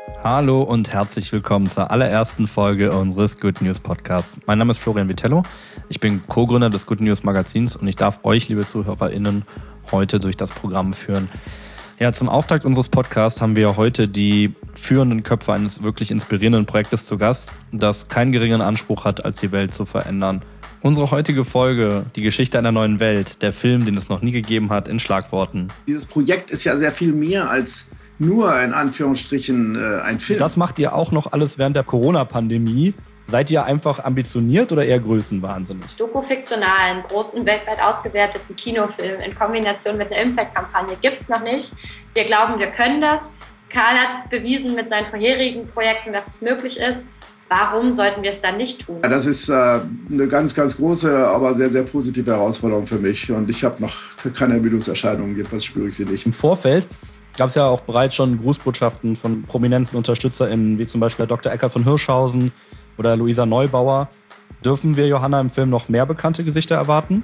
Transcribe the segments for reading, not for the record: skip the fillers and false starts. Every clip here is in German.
Hallo und herzlich willkommen zur allerersten Folge unseres Good News Podcasts. Mein Name ist Florian Vitello, ich bin Co-Gründer des Good News Magazins und ich darf euch, liebe ZuhörerInnen, heute durch das Programm führen. Ja, zum Auftakt unseres Podcasts haben wir heute die führenden Köpfe eines wirklich inspirierenden Projektes zu Gast, das keinen geringeren Anspruch hat, als die Welt zu verändern. Unsere heutige Folge, die Geschichte einer neuen Welt, der Film, den es noch nie gegeben hat, in Schlagworten. Dieses Projekt ist ja sehr viel mehr als nur in Anführungsstrichen ein Film. Das macht ihr auch noch alles während der Corona-Pandemie. Seid ihr einfach ambitioniert oder eher größenwahnsinnig? Dokufiktionalen, großen, weltweit ausgewerteten Kinofilm in Kombination mit einer Impact-Kampagne gibt es noch nicht. Wir glauben, wir können das. Karl hat bewiesen mit seinen vorherigen Projekten, dass es möglich ist. Warum sollten wir es dann nicht tun? Das ist eine ganz, ganz große, aber sehr, sehr positive Herausforderung für mich. Und ich habe noch keine Ermüdungserscheinungen, jedenfalls spüre ich sie nicht. Im Vorfeld gab es ja auch bereits schon Grußbotschaften von prominenten UnterstützerInnen, wie zum Beispiel Dr. Eckhard von Hirschhausen oder Luisa Neubauer. Dürfen wir, Johanna, im Film noch mehr bekannte Gesichter erwarten?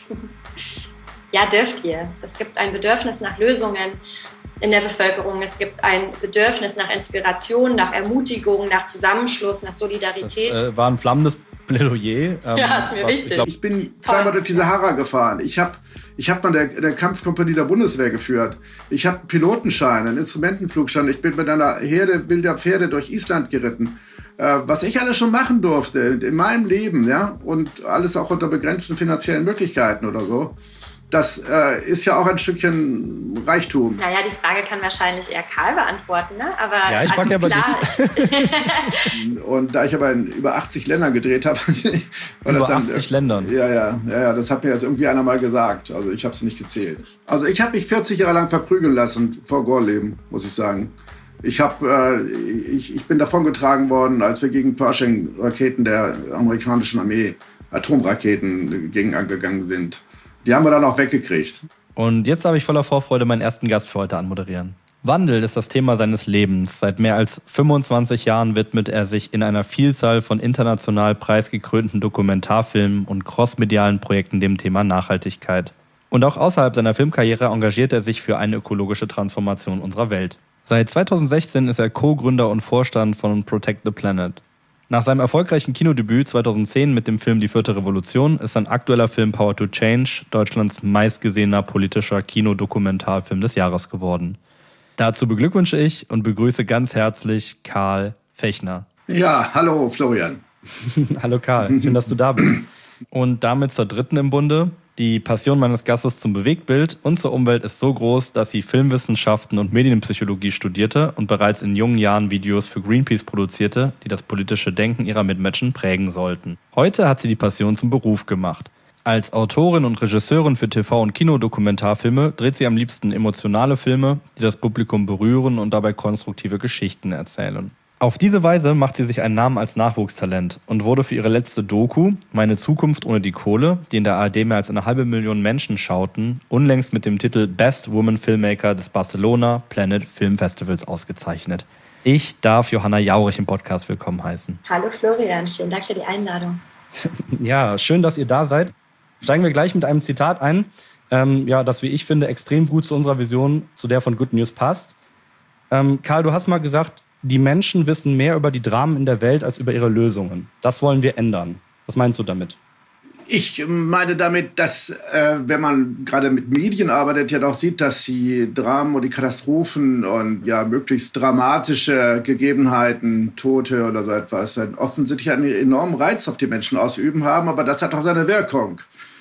Ja, dürft ihr. Es gibt ein Bedürfnis nach Lösungen in der Bevölkerung. Es gibt ein Bedürfnis nach Inspiration, nach Ermutigung, nach Zusammenschluss, nach Solidarität. Das war ein flammendes Plädoyer. Ja, ist mir wichtig. Ich bin zweimal durch die Sahara gefahren. Ich hab mal der Kampfkompanie der Bundeswehr geführt. Ich habe einen Pilotenschein, einen Instrumentenflugschein. Ich bin mit einer Herde wilder Pferde durch Island geritten. Was ich alles schon machen durfte in meinem Leben, ja, und alles auch unter begrenzten finanziellen Möglichkeiten oder so. Das ist ja auch ein Stückchen Reichtum. Naja, die Frage kann wahrscheinlich eher Karl beantworten, ne? Aber ja, ich frage ja bei dich. Und da ich aber in über 80 Ländern gedreht habe... Über 80 Ländern? Ja, das hat mir jetzt irgendwie einer mal gesagt. Also ich habe es nicht gezählt. Also ich habe mich 40 Jahre lang verprügeln lassen vor Gorleben, muss ich sagen. Ich bin davongetragen worden, als wir gegen Pershing-Raketen der amerikanischen Armee, Atomraketen, gegen angegangen sind. Die haben wir dann auch weggekriegt. Und jetzt darf ich voller Vorfreude meinen ersten Gast für heute anmoderieren. Wandel ist das Thema seines Lebens. Seit mehr als 25 Jahren widmet er sich in einer Vielzahl von international preisgekrönten Dokumentarfilmen und crossmedialen Projekten dem Thema Nachhaltigkeit. Und auch außerhalb seiner Filmkarriere engagiert er sich für eine ökologische Transformation unserer Welt. Seit 2016 ist er Co-Gründer und Vorstand von Protect the Planet. Nach seinem erfolgreichen Kinodebüt 2010 mit dem Film Die Vierte Revolution ist sein aktueller Film Power to Change Deutschlands meistgesehener politischer Kinodokumentarfilm des Jahres geworden. Dazu beglückwünsche ich und begrüße ganz herzlich Karl Fechner. Ja, hallo Florian. Hallo Karl, schön, dass du da bist. Und damit zur dritten im Bunde. Die Passion meines Gastes zum Bewegtbild und zur Umwelt ist so groß, dass sie Filmwissenschaften und Medienpsychologie studierte und bereits in jungen Jahren Videos für Greenpeace produzierte, die das politische Denken ihrer Mitmenschen prägen sollten. Heute hat sie die Passion zum Beruf gemacht. Als Autorin und Regisseurin für TV- und Kinodokumentarfilme dreht sie am liebsten emotionale Filme, die das Publikum berühren und dabei konstruktive Geschichten erzählen. Auf diese Weise macht sie sich einen Namen als Nachwuchstalent und wurde für ihre letzte Doku, Meine Zukunft ohne die Kohle, die in der ARD mehr als 500.000 Menschen schauten, unlängst mit dem Titel Best Woman Filmmaker des Barcelona Planet Film Festivals ausgezeichnet. Ich darf Johanna Jaurich im Podcast willkommen heißen. Hallo Florian, vielen Dank für die Einladung. Ja, schön, dass ihr da seid. Steigen wir gleich mit einem Zitat ein, das, wie ich finde, extrem gut zu unserer Vision, zu der von Good News passt. Karl, du hast mal gesagt, die Menschen wissen mehr über die Dramen in der Welt als über ihre Lösungen. Das wollen wir ändern. Was meinst du damit? Ich meine damit, dass, wenn man gerade mit Medien arbeitet, ja doch sieht, dass die Dramen und die Katastrophen und ja möglichst dramatische Gegebenheiten, Tote oder so etwas, offensichtlich einen enormen Reiz auf die Menschen ausüben haben, aber das hat auch seine Wirkung.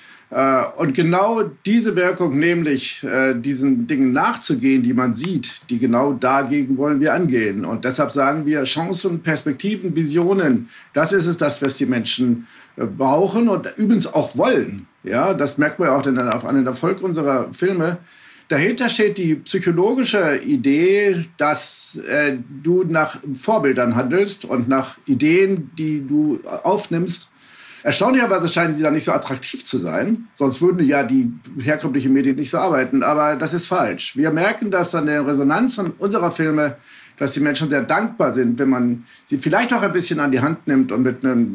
Und genau diese Wirkung, nämlich diesen Dingen nachzugehen, die man sieht, die genau dagegen wollen wir angehen. Und deshalb sagen wir, Chancen, Perspektiven, Visionen, das ist es, das, was die Menschen brauchen und übrigens auch wollen. Ja, das merkt man ja auch an den Erfolg unserer Filme. Dahinter steht die psychologische Idee, dass du nach Vorbildern handelst und nach Ideen, die du aufnimmst. Erstaunlicherweise scheinen sie dann nicht so attraktiv zu sein, sonst würden ja die herkömmlichen Medien nicht so arbeiten, aber das ist falsch. Wir merken das an der Resonanz unserer Filme, dass die Menschen sehr dankbar sind, wenn man sie vielleicht auch ein bisschen an die Hand nimmt und mit einer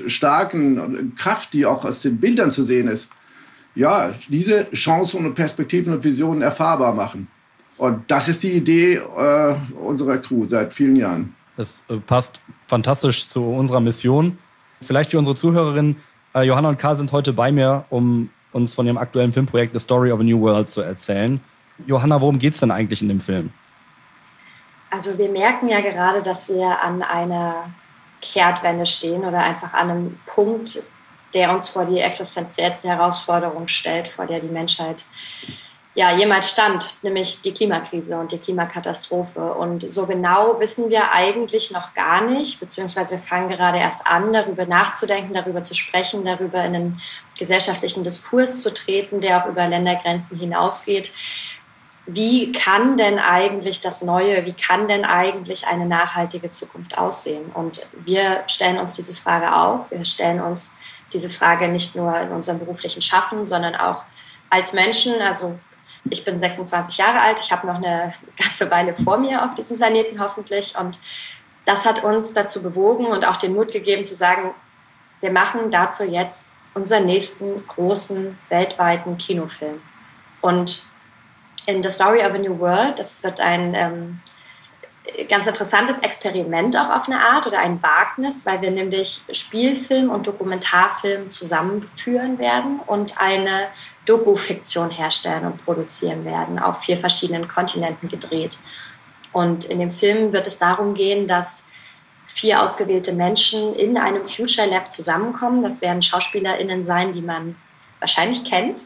starken Kraft, die auch aus den Bildern zu sehen ist, ja, diese Chancen und Perspektiven und Visionen erfahrbar machen. Und das ist die Idee unserer Crew seit vielen Jahren. Das passt fantastisch zu unserer Mission. Vielleicht für unsere Zuhörerinnen, Johanna und Karl sind heute bei mir, um uns von ihrem aktuellen Filmprojekt The Story of a New World zu erzählen. Johanna, worum geht es denn eigentlich in dem Film? Also wir merken ja gerade, dass wir an einer Kehrtwende stehen oder einfach an einem Punkt, der uns vor die existenziellste Herausforderung stellt, vor der die Menschheit jemals stand, nämlich die Klimakrise und die Klimakatastrophe. Und so genau wissen wir eigentlich noch gar nicht, beziehungsweise wir fangen gerade erst an, darüber nachzudenken, darüber zu sprechen, darüber in einen gesellschaftlichen Diskurs zu treten, der auch über Ländergrenzen hinausgeht. Wie kann denn eigentlich das Neue, wie kann denn eigentlich eine nachhaltige Zukunft aussehen? Und wir stellen uns diese Frage auf. Wir stellen uns diese Frage nicht nur in unserem beruflichen Schaffen, sondern auch als Menschen. Also ich bin 26 Jahre alt, ich habe noch eine ganze Weile vor mir auf diesem Planeten hoffentlich. Und das hat uns dazu bewogen und auch den Mut gegeben zu sagen, wir machen dazu jetzt unseren nächsten großen weltweiten Kinofilm. Und in The Story of a New World, das wird ein ganz interessantes Experiment auch auf eine Art oder ein Wagnis, weil wir nämlich Spielfilm und Dokumentarfilm zusammenführen werden und eine Doku-Fiktion herstellen und produzieren werden, auf 4 verschiedenen Kontinenten gedreht. Und in dem Film wird es darum gehen, dass 4 ausgewählte Menschen in einem Future Lab zusammenkommen. Das werden SchauspielerInnen sein, die man wahrscheinlich kennt,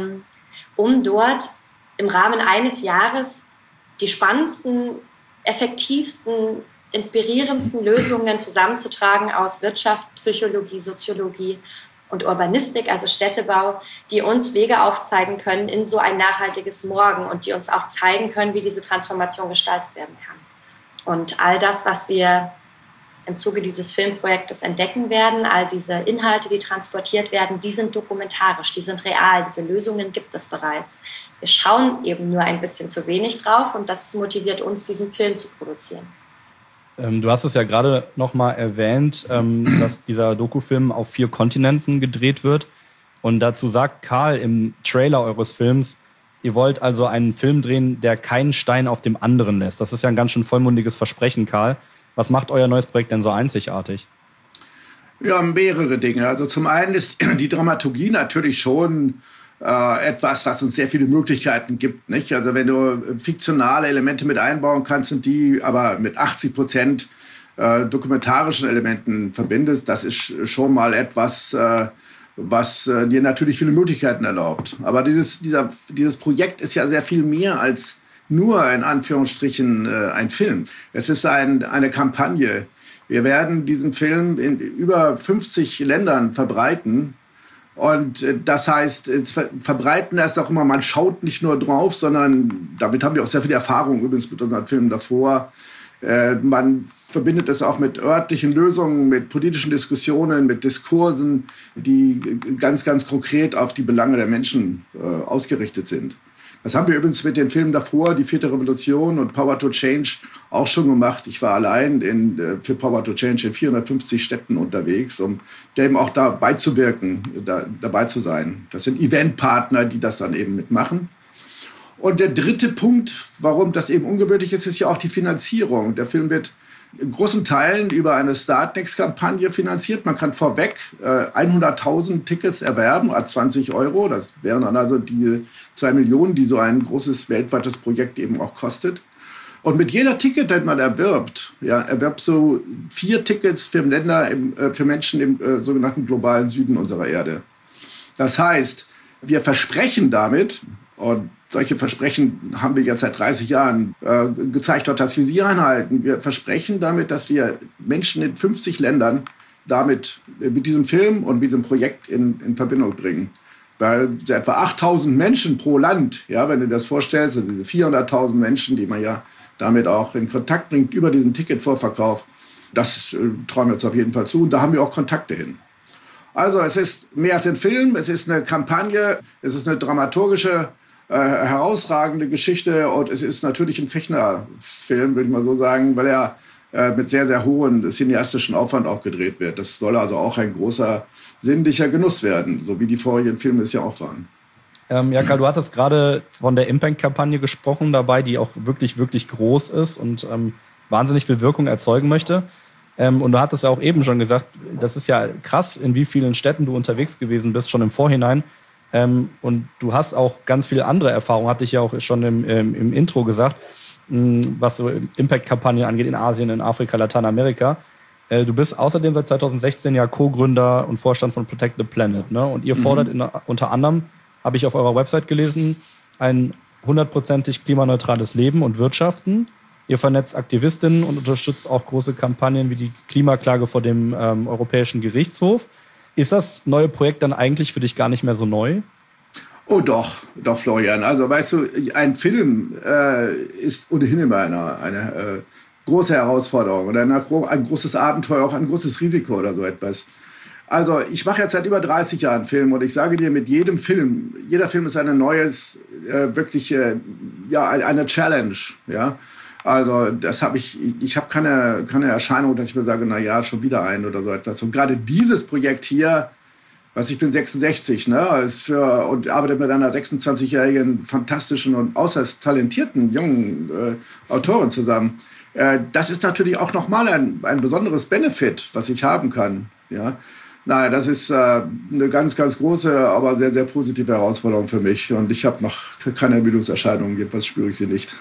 um dort im Rahmen eines Jahres die spannendsten, effektivsten, inspirierendsten Lösungen zusammenzutragen aus Wirtschaft, Psychologie, Soziologie und Urbanistik, also Städtebau, die uns Wege aufzeigen können in so ein nachhaltiges Morgen und die uns auch zeigen können, wie diese Transformation gestaltet werden kann. Und all das, was wir im Zuge dieses Filmprojektes entdecken werden, all diese Inhalte, die transportiert werden, die sind dokumentarisch, die sind real, diese Lösungen gibt es bereits. Wir schauen eben nur ein bisschen zu wenig drauf und das motiviert uns, diesen Film zu produzieren. Du hast es ja gerade nochmal erwähnt, dass dieser Dokufilm auf 4 Kontinenten gedreht wird. Und dazu sagt Karl im Trailer eures Films, ihr wollt also einen Film drehen, der keinen Stein auf dem anderen lässt. Das ist ja ein ganz schön vollmundiges Versprechen, Karl. Was macht euer neues Projekt denn so einzigartig? Ja, mehrere Dinge. Also zum einen ist die Dramaturgie natürlich schon etwas, was uns sehr viele Möglichkeiten gibt. Nicht? Also wenn du fiktionale Elemente mit einbauen kannst und die aber mit 80% dokumentarischen Elementen verbindest, das ist schon mal etwas, was dir natürlich viele Möglichkeiten erlaubt. Aber dieses Projekt ist ja sehr viel mehr als nur in Anführungsstrichen ein Film. Es ist eine Kampagne. Wir werden diesen Film in über 50 Ländern verbreiten. Und das heißt, verbreiten heißt auch immer, man schaut nicht nur drauf, sondern damit haben wir auch sehr viel Erfahrung übrigens mit unseren Filmen davor. Man verbindet es auch mit örtlichen Lösungen, mit politischen Diskussionen, mit Diskursen, die ganz, ganz konkret auf die Belange der Menschen ausgerichtet sind. Das haben wir übrigens mit den Filmen davor, die 4. Revolution und Power to Change, auch schon gemacht. Ich war allein für Power to Change in 450 Städten unterwegs, um dem auch dabei zu wirken, dabei zu sein. Das sind Eventpartner, die das dann eben mitmachen. Und der dritte Punkt, warum das eben ungewöhnlich ist, ist ja auch die Finanzierung. Der Film wird in großen Teilen über eine Startnext-Kampagne finanziert. Man kann vorweg 100.000 Tickets erwerben, à 20 €. Das wären dann also die 2 Millionen, die so ein großes weltweites Projekt eben auch kostet. Und mit jeder Ticket, das man erwirbt, erwirbt so 4 Tickets für Menschen im sogenannten globalen Süden unserer Erde. Das heißt, wir versprechen damit, und solche Versprechen haben wir jetzt seit 30 Jahren gezeigt, dass wir sie einhalten. Wir versprechen damit, dass wir Menschen in 50 Ländern mit diesem Film und mit diesem Projekt in Verbindung bringen. Weil etwa 8.000 Menschen pro Land, ja, wenn du dir das vorstellst, also diese 400.000 Menschen, die man ja damit auch in Kontakt bringt über diesen Ticketvorverkauf, das trauen wir uns auf jeden Fall zu und da haben wir auch Kontakte hin. Also es ist mehr als ein Film, es ist eine Kampagne, es ist eine dramaturgische herausragende Geschichte und es ist natürlich ein Fechner-Film, würde ich mal so sagen, weil er mit sehr, sehr hohem cineastischen Aufwand auch gedreht wird. Das soll also auch ein großer sinnlicher Genuss werden, so wie die vorigen Filme es ja auch waren. Ja, Karl, du hattest gerade von der Impact-Kampagne gesprochen dabei, die auch wirklich, wirklich groß ist und wahnsinnig viel Wirkung erzeugen möchte. Und du hattest ja auch eben schon gesagt, das ist ja krass, in wie vielen Städten du unterwegs gewesen bist, schon im Vorhinein. Und du hast auch ganz viele andere Erfahrungen, hatte ich ja auch schon im Intro gesagt, was so Impact-Kampagnen angeht in Asien, in Afrika, Lateinamerika. Du bist außerdem seit 2016 ja Co-Gründer und Vorstand von Protect the Planet. Ne? Und ihr fordert unter anderem, habe ich auf eurer Website gelesen, ein 100%ig klimaneutrales Leben und Wirtschaften. Ihr vernetzt Aktivistinnen und unterstützt auch große Kampagnen wie die Klimaklage vor dem Europäischen Gerichtshof. Ist das neue Projekt dann eigentlich für dich gar nicht mehr so neu? Oh doch, Florian. Also weißt du, ein Film ist ohnehin immer eine große Herausforderung oder ein großes Abenteuer, auch ein großes Risiko oder so etwas. Also ich mache jetzt seit über 30 Jahren Film und ich sage dir, mit jedem Film, jeder Film ist eine neues, eine Challenge, ja. Also das habe ich habe keine Erscheinung, dass ich mir sage, na ja, schon wieder ein oder so etwas. Und gerade dieses Projekt hier, ich bin 66, ne, und arbeite mit einer 26-jährigen, fantastischen und äußerst talentierten jungen Autorin zusammen. Das ist natürlich auch nochmal ein besonderes Benefit, was ich haben kann, ja. Nein, das ist eine ganz, ganz große, aber sehr, sehr positive Herausforderung für mich. Und ich habe noch keine Ermüdungserscheinungen, jedenfalls spüre ich sie nicht.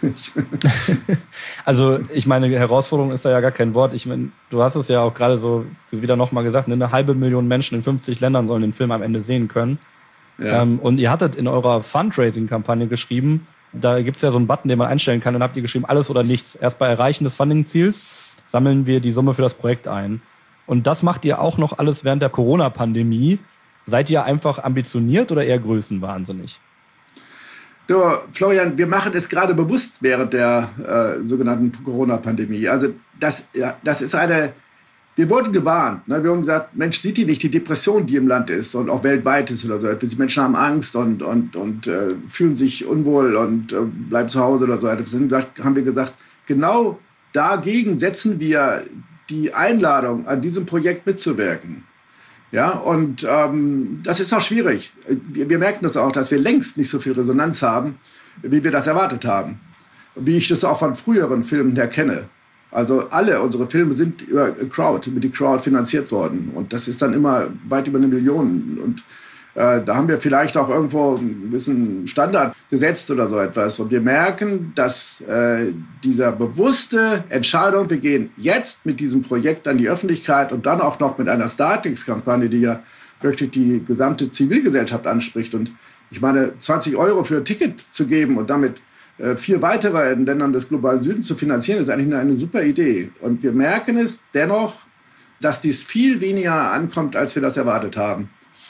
Also ich meine, Herausforderung ist da ja gar kein Wort. Ich meine, du hast es ja auch gerade so wieder nochmal gesagt, 500.000 Menschen in 50 Ländern sollen den Film am Ende sehen können. Ja. Und ihr hattet in eurer Fundraising-Kampagne geschrieben, da gibt es ja so einen Button, den man einstellen kann, und habt ihr geschrieben, alles oder nichts. Erst bei Erreichen des Funding-Ziels sammeln wir die Summe für das Projekt ein. Und das macht ihr auch noch alles während der Corona-Pandemie. Seid ihr einfach ambitioniert oder eher größenwahnsinnig? Du, Florian, wir machen es gerade bewusst während der sogenannten Corona-Pandemie. Also das ist wir wurden gewarnt. Ne? Wir haben gesagt, Mensch, sieht ihr nicht die Depression, die im Land ist und auch weltweit ist oder so. Die Menschen haben Angst und fühlen sich unwohl und bleiben zu Hause oder so. Deswegen haben wir gesagt, genau dagegen setzen wir die Einladung, an diesem Projekt mitzuwirken. Ja, und das ist auch schwierig. Wir merken das auch, dass wir längst nicht so viel Resonanz haben, wie wir das erwartet haben. Wie ich das auch von früheren Filmen her kenne. Also alle unsere Filme sind über die Crowd finanziert worden. Und das ist dann immer weit über 1 Million. Und da haben wir vielleicht auch irgendwo einen gewissen Standard gesetzt oder so etwas. Und wir merken, dass dieser bewusste Entscheidung, wir gehen jetzt mit diesem Projekt an die Öffentlichkeit und dann auch noch mit einer Startings-Kampagne, die ja wirklich die gesamte Zivilgesellschaft anspricht. Und ich meine, 20 € für ein Ticket zu geben und damit 4 weitere in Ländern des globalen Südens zu finanzieren, ist eigentlich eine super Idee. Und wir merken es dennoch, dass dies viel weniger ankommt, als wir das erwartet haben.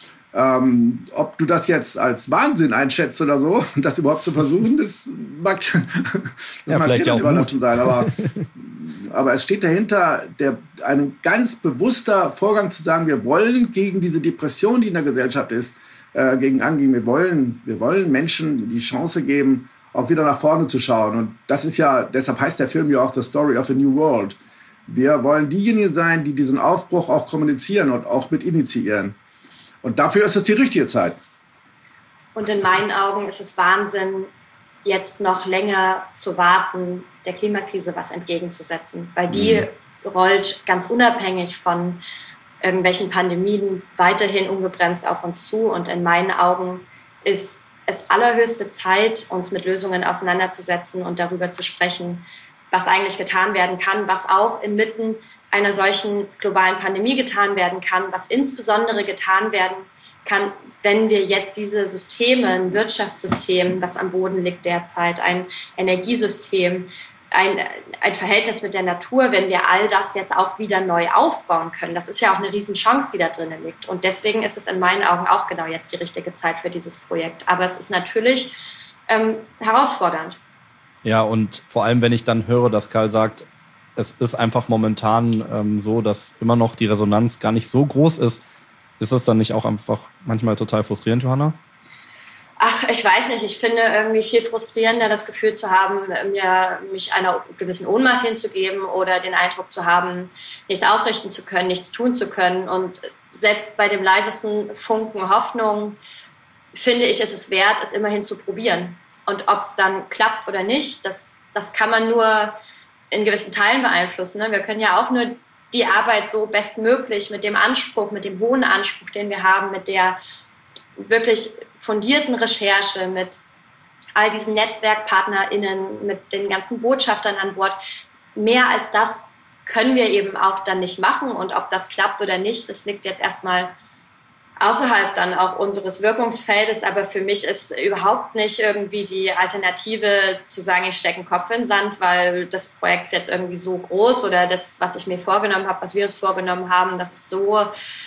Ob du das jetzt als Wahnsinn einschätzt oder so, das überhaupt zu versuchen, das mag vielleicht auch überlassen sein. Aber es steht dahinter ein ganz bewusster Vorgang zu sagen, wir wollen gegen diese Depression, die in der Gesellschaft ist, gegen angehen. Wir wollen Menschen die Chance geben, auch wieder nach vorne zu schauen. Und das ist ja, deshalb heißt der Film ja auch The Story of a New World. Wir wollen diejenigen sein, die diesen Aufbruch auch kommunizieren und auch mit initiieren. Und dafür ist es die richtige Zeit. Und in meinen Augen ist es Wahnsinn, jetzt noch länger zu warten, der Klimakrise was entgegenzusetzen. Weil die rollt ganz unabhängig von irgendwelchen Pandemien weiterhin ungebremst auf uns zu. Und in meinen Augen ist es allerhöchste Zeit, uns mit Lösungen auseinanderzusetzen und darüber zu sprechen, was eigentlich getan werden kann, was auch inmitten einer solchen globalen Pandemie getan werden kann, was insbesondere getan werden kann, wenn wir jetzt diese Systeme, ein Wirtschaftssystem, das am Boden liegt derzeit, ein Energiesystem, ein Verhältnis mit der Natur, wenn wir all das jetzt auch wieder neu aufbauen können. Das ist ja auch eine Riesenchance, die da drin liegt. Und deswegen ist es in meinen Augen auch genau jetzt die richtige Zeit für dieses Projekt. Aber es ist natürlich herausfordernd. Ja, und vor allem, wenn ich dann höre, dass Karl sagt, es ist einfach momentan so, dass immer noch die Resonanz gar nicht so groß ist. Ist das dann nicht auch einfach manchmal total frustrierend, Johanna? Ach, ich weiß nicht. Ich finde irgendwie viel frustrierender, das Gefühl zu haben, mich einer gewissen Ohnmacht hinzugeben oder den Eindruck zu haben, nichts ausrichten zu können, nichts tun zu können. Und selbst bei dem leisesten Funken Hoffnung finde ich, ist es wert, es immerhin zu probieren. Und ob es dann klappt oder nicht, das kann man nur in gewissen Teilen beeinflussen. Ne? Wir können ja auch nur die Arbeit so bestmöglich mit dem Anspruch, mit dem hohen Anspruch, den wir haben, mit der wirklich fundierten Recherche, mit all diesen NetzwerkpartnerInnen, mit den ganzen Botschaftern an Bord. Mehr als das können wir eben auch dann nicht machen. Und ob das klappt oder nicht, das liegt jetzt erstmal außerhalb dann auch unseres Wirkungsfeldes. Aber für mich ist überhaupt nicht irgendwie die Alternative zu sagen, ich stecke einen Kopf in den Sand, weil das Projekt ist jetzt irgendwie so groß oder das, was ich mir vorgenommen habe, was wir uns vorgenommen haben, das ist so,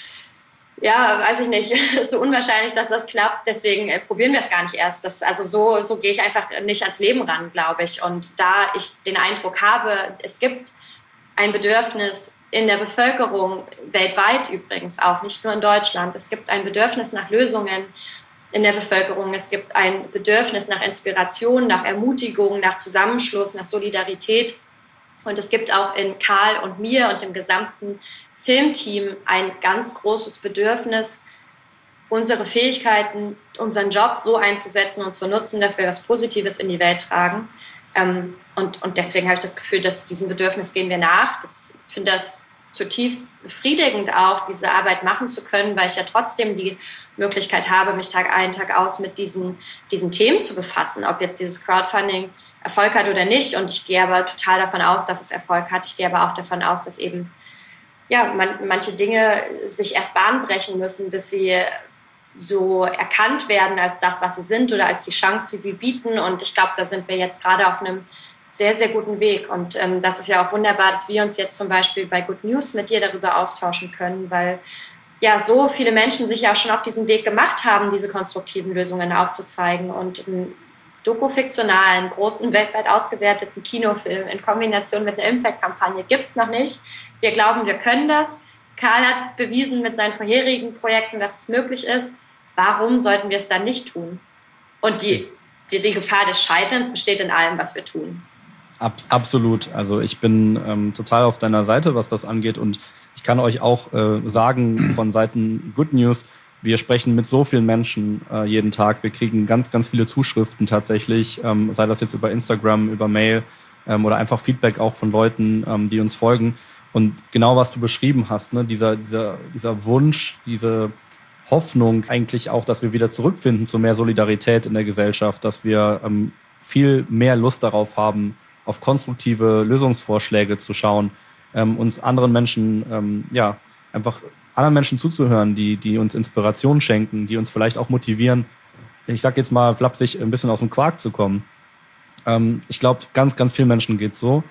ja, weiß ich nicht, so unwahrscheinlich, dass das klappt. Deswegen probieren wir es gar nicht erst. So gehe ich einfach nicht ans Leben ran, glaube ich. Und da ich den Eindruck habe, es gibt ein Bedürfnis in der Bevölkerung, weltweit übrigens auch, nicht nur in Deutschland. Es gibt ein Bedürfnis nach Lösungen in der Bevölkerung. Es gibt ein Bedürfnis nach Inspiration, nach Ermutigung, nach Zusammenschluss, nach Solidarität. Und es gibt auch in Karl und mir und dem gesamten Filmteam ein ganz großes Bedürfnis, unsere Fähigkeiten, unseren Job so einzusetzen und zu nutzen, dass wir was Positives in die Welt tragen. Und deswegen habe ich das Gefühl, dass diesem Bedürfnis gehen wir nach. Ich finde das zutiefst befriedigend auch, diese Arbeit machen zu können, weil ich ja trotzdem die Möglichkeit habe, mich Tag ein, Tag aus mit diesen Themen zu befassen, ob jetzt dieses Crowdfunding Erfolg hat oder nicht. Und ich gehe aber total davon aus, dass es Erfolg hat. Ich gehe aber auch davon aus, dass eben manche Dinge sich erst Bahn brechen müssen, bis sie so erkannt werden als das, was sie sind oder als die Chance, die sie bieten. Und ich glaube, da sind wir jetzt gerade auf einem sehr, sehr guten Weg. Und das ist ja auch wunderbar, dass wir uns jetzt zum Beispiel bei Good News mit dir darüber austauschen können, weil ja so viele Menschen sich ja auch schon auf diesen Weg gemacht haben, diese konstruktiven Lösungen aufzuzeigen. Und einen dokufiktionalen, großen, weltweit ausgewerteten Kinofilm in Kombination mit einer Impact-Kampagne gibt es noch nicht. Wir glauben, wir können das. Karl hat bewiesen mit seinen vorherigen Projekten, dass es möglich ist. Warum sollten wir es dann nicht tun? Und die Gefahr des Scheiterns besteht in allem, was wir tun. Absolut. Also ich bin total auf deiner Seite, was das angeht. Und ich kann euch auch sagen von Seiten Good News, wir sprechen mit so vielen Menschen jeden Tag. Wir kriegen ganz, ganz viele Zuschriften tatsächlich, sei das jetzt über Instagram, über Mail oder einfach Feedback auch von Leuten, die uns folgen. Und genau, was du beschrieben hast, ne, dieser Wunsch, diese Hoffnung eigentlich auch, dass wir wieder zurückfinden zu mehr Solidarität in der Gesellschaft, dass wir viel mehr Lust darauf haben, auf konstruktive Lösungsvorschläge zu schauen, uns anderen Menschen, einfach anderen Menschen zuzuhören, die uns Inspiration schenken, die uns vielleicht auch motivieren, ich sag jetzt mal flapsig, ein bisschen aus dem Quark zu kommen. Ich glaube, ganz, ganz vielen Menschen geht's so.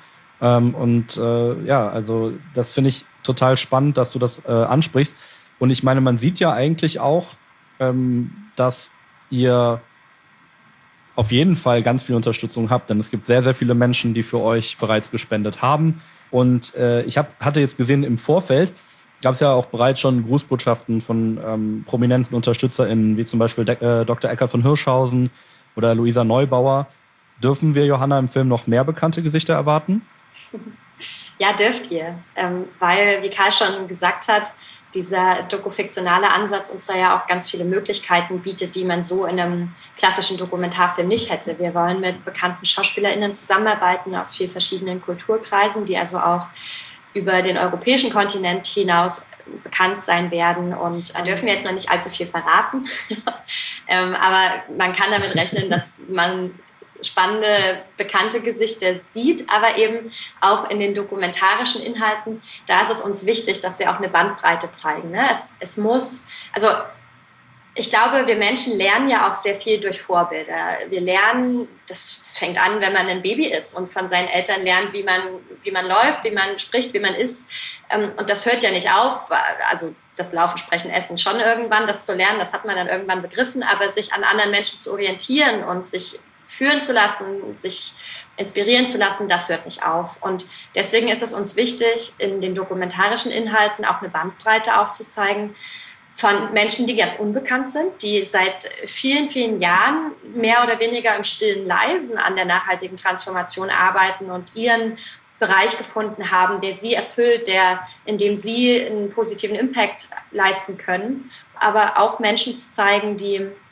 Also das finde ich total spannend, dass du das ansprichst. Und ich meine, man sieht ja eigentlich auch, dass ihr auf jeden Fall ganz viel Unterstützung habt, denn es gibt sehr, sehr viele Menschen, die für euch bereits gespendet haben. Und ich hatte jetzt gesehen, im Vorfeld gab es ja auch bereits schon Grußbotschaften von prominenten UnterstützerInnen, wie zum Beispiel Dr. Eckhard von Hirschhausen oder Luisa Neubauer. Dürfen wir, Johanna, im Film noch mehr bekannte Gesichter erwarten? Ja, dürft ihr, weil, wie Karl schon gesagt hat, dieser dokufiktionale Ansatz uns da ja auch ganz viele Möglichkeiten bietet, die man so in einem klassischen Dokumentarfilm nicht hätte. Wir wollen mit bekannten SchauspielerInnen zusammenarbeiten aus 4 verschiedenen Kulturkreisen, die also auch über den europäischen Kontinent hinaus bekannt sein werden. Und da dürfen wir jetzt noch nicht allzu viel verraten. Aber man kann damit rechnen, dass man spannende, bekannte Gesichter sieht, aber eben auch in den dokumentarischen Inhalten, da ist es uns wichtig, dass wir auch eine Bandbreite zeigen. Ne? Es muss, also ich glaube, wir Menschen lernen ja auch sehr viel durch Vorbilder. Wir lernen, das fängt an, wenn man ein Baby ist und von seinen Eltern lernt, wie man läuft, wie man spricht, wie man isst. Und das hört ja nicht auf. Also das Laufen, Sprechen, Essen schon irgendwann, das zu lernen, das hat man dann irgendwann begriffen, aber sich an anderen Menschen zu orientieren und sich führen zu lassen, sich inspirieren zu lassen, das hört nicht auf. Und deswegen ist es uns wichtig, in den dokumentarischen Inhalten auch eine Bandbreite aufzuzeigen von Menschen, die ganz unbekannt sind, die seit vielen, vielen Jahren mehr oder weniger im stillen Leisen an der nachhaltigen Transformation arbeiten und ihren Bereich gefunden haben, der sie erfüllt, in dem sie einen positiven Impact leisten können. Aber auch Menschen zu zeigen, die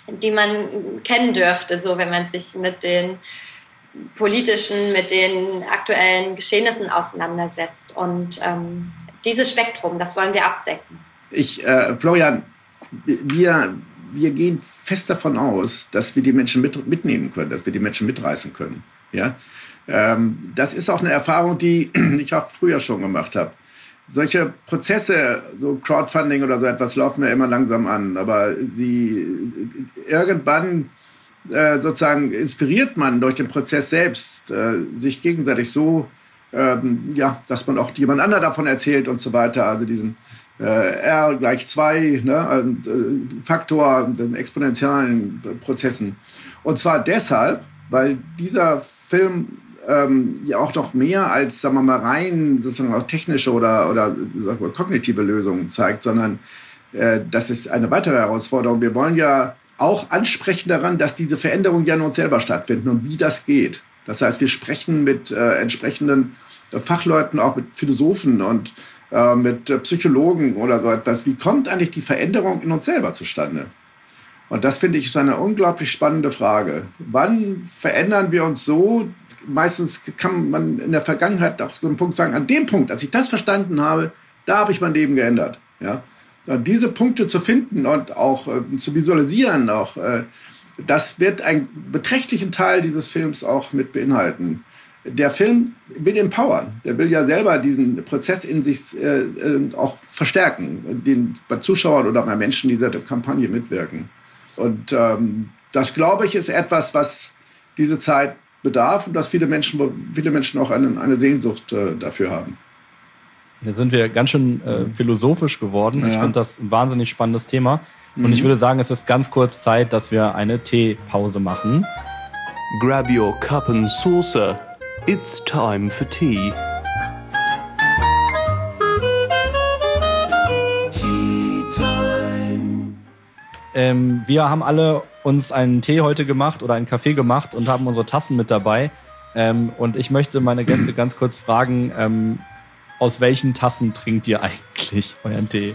die man kennen dürfte, so wenn man sich mit den politischen, mit den aktuellen Geschehnissen auseinandersetzt. Und dieses Spektrum, das wollen wir abdecken. Florian, wir gehen fest davon aus, dass wir die Menschen mitnehmen können, dass wir die Menschen mitreißen können. Ja? Das ist auch eine Erfahrung, die ich auch früher schon gemacht habe. Solche Prozesse, so Crowdfunding oder so etwas, laufen ja immer langsam an. Aber irgendwann sozusagen inspiriert man durch den Prozess selbst sich gegenseitig so, dass man auch jemand anderem davon erzählt und so weiter. Also diesen R = 2, ne, Faktor, den exponentiellen Prozessen. Und zwar deshalb, weil dieser Film ja auch noch mehr als, sagen wir mal, rein sozusagen auch technische oder sagen wir, kognitive Lösungen zeigt, sondern das ist eine weitere Herausforderung. Wir wollen ja auch ansprechen daran, dass diese Veränderungen ja in uns selber stattfinden und wie das geht. Das heißt, wir sprechen mit entsprechenden Fachleuten, auch mit Philosophen und mit Psychologen oder so etwas. Wie kommt eigentlich die Veränderung in uns selber zustande? Und das, finde ich, ist eine unglaublich spannende Frage. Wann verändern wir uns so? Meistens kann man in der Vergangenheit auch so einen Punkt sagen, an dem Punkt, als ich das verstanden habe, da habe ich mein Leben geändert. Ja? Und diese Punkte zu finden und auch zu visualisieren, das wird einen beträchtlichen Teil dieses Films auch mit beinhalten. Der Film will empowern. Der will ja selber diesen Prozess in sich auch verstärken, bei Zuschauern oder bei Menschen, die dieser Kampagne mitwirken. Und das, glaube ich, ist etwas, was diese Zeit bedarf und dass viele Menschen auch eine Sehnsucht dafür haben. Hier sind wir ganz schön philosophisch geworden. Ja. Ich finde das ein wahnsinnig spannendes Thema. Und ich würde sagen, es ist ganz kurz Zeit, dass wir eine Teepause machen. Grab your cup and saucer. It's time for tea. Wir haben alle uns einen Tee heute gemacht oder einen Kaffee gemacht und haben unsere Tassen mit dabei. Und ich möchte meine Gäste ganz kurz fragen, aus welchen Tassen trinkt ihr eigentlich euren Tee?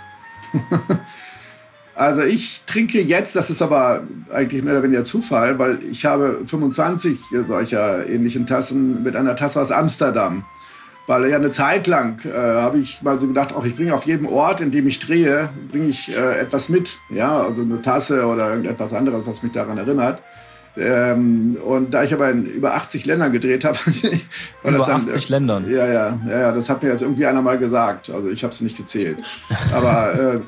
Also ich trinke jetzt, das ist aber eigentlich mehr oder weniger Zufall, weil ich habe 25 solcher ähnlichen Tassen mit einer Tasse aus Amsterdam. Weil ja eine Zeit lang habe ich mal so gedacht, auch ich bringe auf jedem Ort, in dem ich drehe, bringe ich etwas mit. Ja, also eine Tasse oder irgendetwas anderes, was mich daran erinnert. Und da ich aber in über 80 Ländern gedreht habe... Über 80 Ländern? Ja, das hat mir jetzt irgendwie einer mal gesagt. Also ich habe es nicht gezählt. Aber...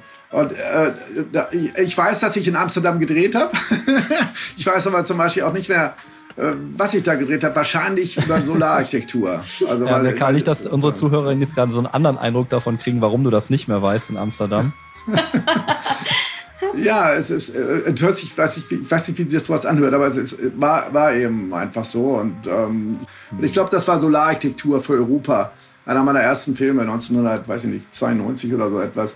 ich weiß, dass ich in Amsterdam gedreht habe. Ich weiß aber zum Beispiel auch nicht mehr, was ich da gedreht habe. Wahrscheinlich über Solararchitektur. Also, ja, weil, Karl, nicht, dass unsere Zuhörerinnen jetzt gerade so einen anderen Eindruck davon kriegen, warum du das nicht mehr weißt in Amsterdam. Ja, es hört sich, ich weiß nicht, wie sich das sowas anhört, aber es war eben einfach so. Und ich glaube, das war Solararchitektur für Europa. Einer meiner ersten Filme, 1992 oder so etwas.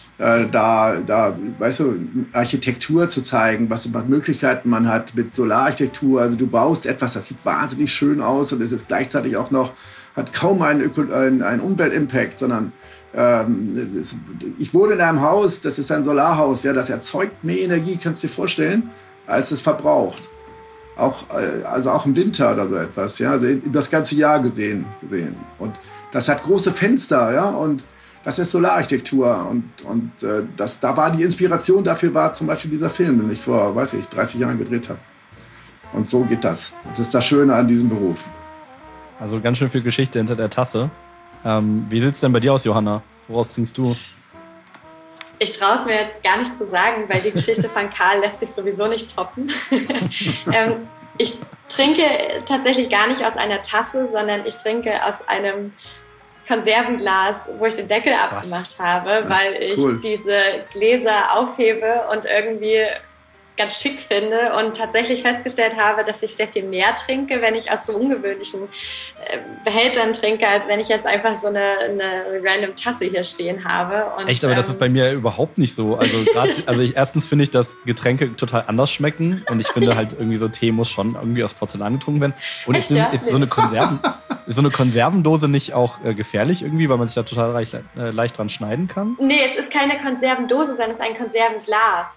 Weißt du, Architektur zu zeigen, was für Möglichkeiten man hat mit Solararchitektur. Also du baust etwas, das sieht wahnsinnig schön aus und es ist gleichzeitig auch noch, hat kaum einen Umweltimpact, sondern ich wohne in einem Haus, das ist ein Solarhaus, ja, das erzeugt mehr Energie, kannst du dir vorstellen, als es verbraucht. Also auch im Winter oder so etwas, ja, also das ganze Jahr gesehen. Und das hat große Fenster, ja, und das ist Solararchitektur und da war die Inspiration dafür, war zum Beispiel dieser Film, den ich vor, 30 Jahren gedreht habe. Und so geht das. Das ist das Schöne an diesem Beruf. Also ganz schön viel Geschichte hinter der Tasse. Wie sieht es denn bei dir aus, Johanna? Woraus trinkst du? Ich traue es mir jetzt gar nicht zu sagen, weil die Geschichte von Karl lässt sich sowieso nicht toppen. Ich trinke tatsächlich gar nicht aus einer Tasse, sondern ich trinke aus einem Konservenglas, wo ich den Deckel abgemacht habe, weil ich diese Gläser aufhebe und irgendwie ganz schick finde und tatsächlich festgestellt habe, dass ich sehr viel mehr trinke, wenn ich aus so ungewöhnlichen Behältern trinke, als wenn ich jetzt einfach so eine random Tasse hier stehen habe. Und, echt, aber das ist bei mir überhaupt nicht so. Also erstens finde ich, dass Getränke total anders schmecken und ich finde halt irgendwie so Tee muss schon irgendwie aus Porzellan getrunken werden. Und echt, ist so eine Konservendose nicht auch gefährlich irgendwie, weil man sich da total leicht dran schneiden kann? Nee, es ist keine Konservendose, sondern es ist ein Konservenglas.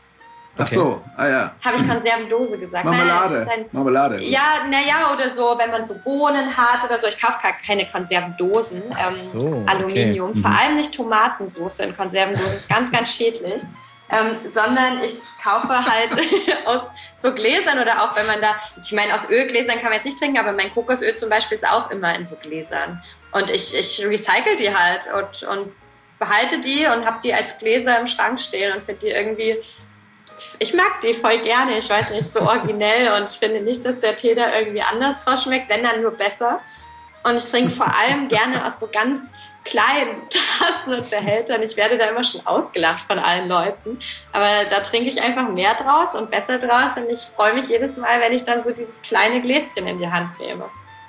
Ach so, ja. Habe ich Konservendose gesagt? Marmelade. Marmelade. Ja, naja, oder so, wenn man so Bohnen hat oder so. Ich kaufe keine Konservendosen. Aluminium. Vor allem nicht Tomatensauce in Konservendosen. Ganz, ganz schädlich. Sondern ich kaufe halt aus so Gläsern oder auch wenn man da, ich meine, aus Ölgläsern kann man jetzt nicht trinken, aber mein Kokosöl zum Beispiel ist auch immer in so Gläsern. Und ich recycle die halt und behalte die und habe die als Gläser im Schrank stehen und finde die irgendwie, ich mag die voll gerne, ich weiß nicht, so originell und ich finde nicht, dass der Tee da irgendwie anders draus schmeckt, wenn dann nur besser. Und ich trinke vor allem gerne aus so ganz kleinen Tassen und Behältern. Ich werde da immer schon ausgelacht von allen Leuten. Aber da trinke ich einfach mehr draus und besser draus. Und ich freue mich jedes Mal, wenn ich dann so dieses kleine Gläschen in die Hand nehme.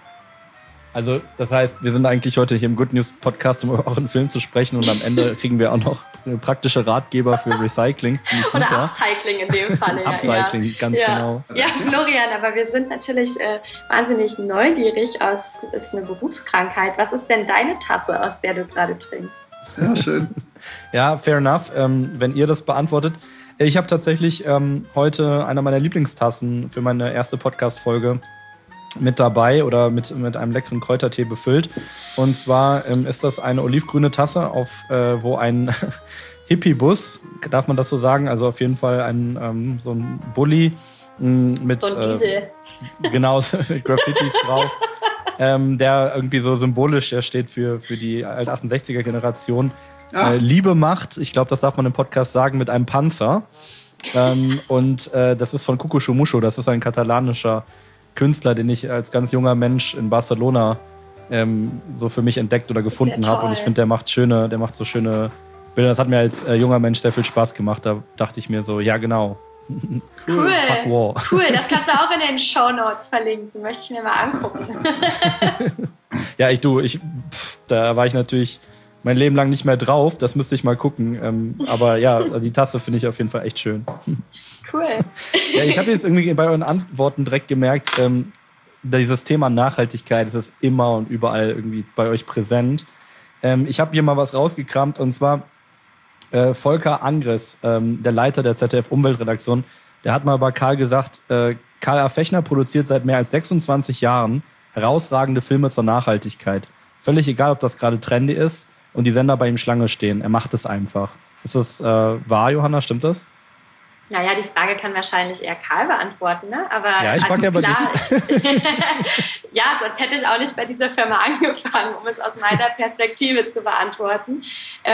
Also das heißt, wir sind eigentlich heute hier im Good News Podcast, um über euren Film zu sprechen. Und am Ende kriegen wir auch noch praktische Ratgeber für Recycling. Oder Upcycling in dem Fall. Upcycling, ganz genau. Ja, Florian, aber wir sind natürlich wahnsinnig neugierig. Es ist eine Berufskrankheit. Was ist denn deine Tasse, aus der du gerade trinkst? Ja, schön. Ja, fair enough, wenn ihr das beantwortet. Ich habe tatsächlich heute eine meiner Lieblingstassen für meine erste Podcast-Folge mit dabei oder mit einem leckeren Kräutertee befüllt. Und zwar ist das eine olivgrüne Tasse, wo ein Hippie-Bus, darf man das so sagen, also auf jeden Fall so ein Bulli mit so ein Diesel. Genau, mit Graffitis drauf, der irgendwie so symbolisch steht für die Alt-68er-Generation. Liebe macht, ich glaube, das darf man im Podcast sagen, mit einem Panzer. Und das ist von Cuco Shomusho, das ist ein katalanischer Künstler, den ich als ganz junger Mensch in Barcelona so für mich entdeckt oder gefunden habe. Und ich finde, der macht so schöne Bilder. Das hat mir als junger Mensch sehr viel Spaß gemacht. Da dachte ich mir so, ja genau. Cool. Fuck war. Cool, das kannst du auch in den Shownotes verlinken. Möchte ich mir mal angucken. Ja, da war ich natürlich mein Leben lang nicht mehr drauf. Das müsste ich mal gucken. Aber ja, die Tasse finde ich auf jeden Fall echt schön. Cool. Ja, ich habe jetzt irgendwie bei euren Antworten direkt gemerkt, dieses Thema Nachhaltigkeit, das ist immer und überall irgendwie bei euch präsent. Ich habe hier mal was rausgekramt und zwar Volker Angres, der Leiter der ZDF-Umweltredaktion, der hat mal bei Karl gesagt, Karl A. Fechner produziert seit mehr als 26 Jahren herausragende Filme zur Nachhaltigkeit. Völlig egal, ob das gerade trendy ist und die Sender bei ihm Schlange stehen. Er macht es einfach. Ist das wahr, Johanna? Stimmt das? Naja, die Frage kann wahrscheinlich eher Karl beantworten, ne? Aber ja, ich frage ja bei dich. Ja, sonst hätte ich auch nicht bei dieser Firma angefangen, um es aus meiner Perspektive zu beantworten.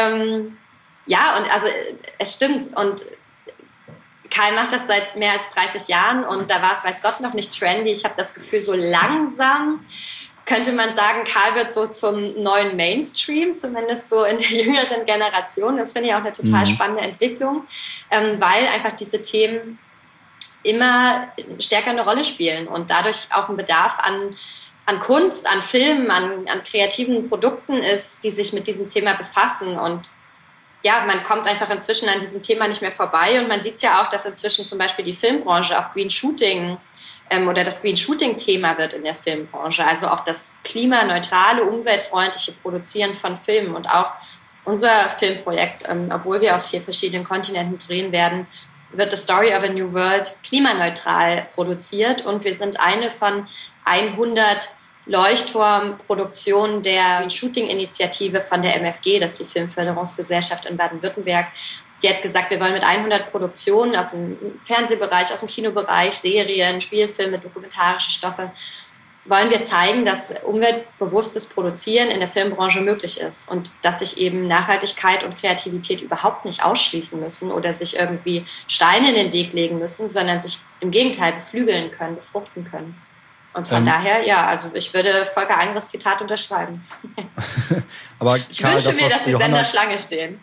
Ja, und also es stimmt. Und Karl macht das seit mehr als 30 Jahren und da war es, weiß Gott, noch nicht trendy. Ich habe das Gefühl, so langsam könnte man sagen, Karl wird so zum neuen Mainstream, zumindest so in der jüngeren Generation. Das finde ich auch eine total spannende Entwicklung, weil einfach diese Themen immer stärker eine Rolle spielen und dadurch auch ein Bedarf an Kunst, an Filmen, an kreativen Produkten ist, die sich mit diesem Thema befassen. Und ja, man kommt einfach inzwischen an diesem Thema nicht mehr vorbei. Und man sieht es ja auch, dass inzwischen zum Beispiel die Filmbranche auf Green Shooting oder das Green Shooting-Thema wird in der Filmbranche. Also auch das klimaneutrale, umweltfreundliche Produzieren von Filmen. Und auch unser Filmprojekt, obwohl wir auf 4 verschiedenen Kontinenten drehen werden, wird The Story of a New World klimaneutral produziert. Und wir sind eine von 100 Leuchtturmproduktionen der Green Shooting-Initiative von der MFG, das ist die Filmförderungsgesellschaft in Baden-Württemberg. Die hat gesagt, wir wollen mit 100 Produktionen aus dem Fernsehbereich, aus dem Kinobereich, Serien, Spielfilme, dokumentarische Stoffe, wollen wir zeigen, dass umweltbewusstes Produzieren in der Filmbranche möglich ist und dass sich eben Nachhaltigkeit und Kreativität überhaupt nicht ausschließen müssen oder sich irgendwie Steine in den Weg legen müssen, sondern sich im Gegenteil beflügeln können, befruchten können. Und von daher, ja, also ich würde Volker Angres Zitat unterschreiben. Aber ich wünsche mir, dass die Sender Schlange stehen.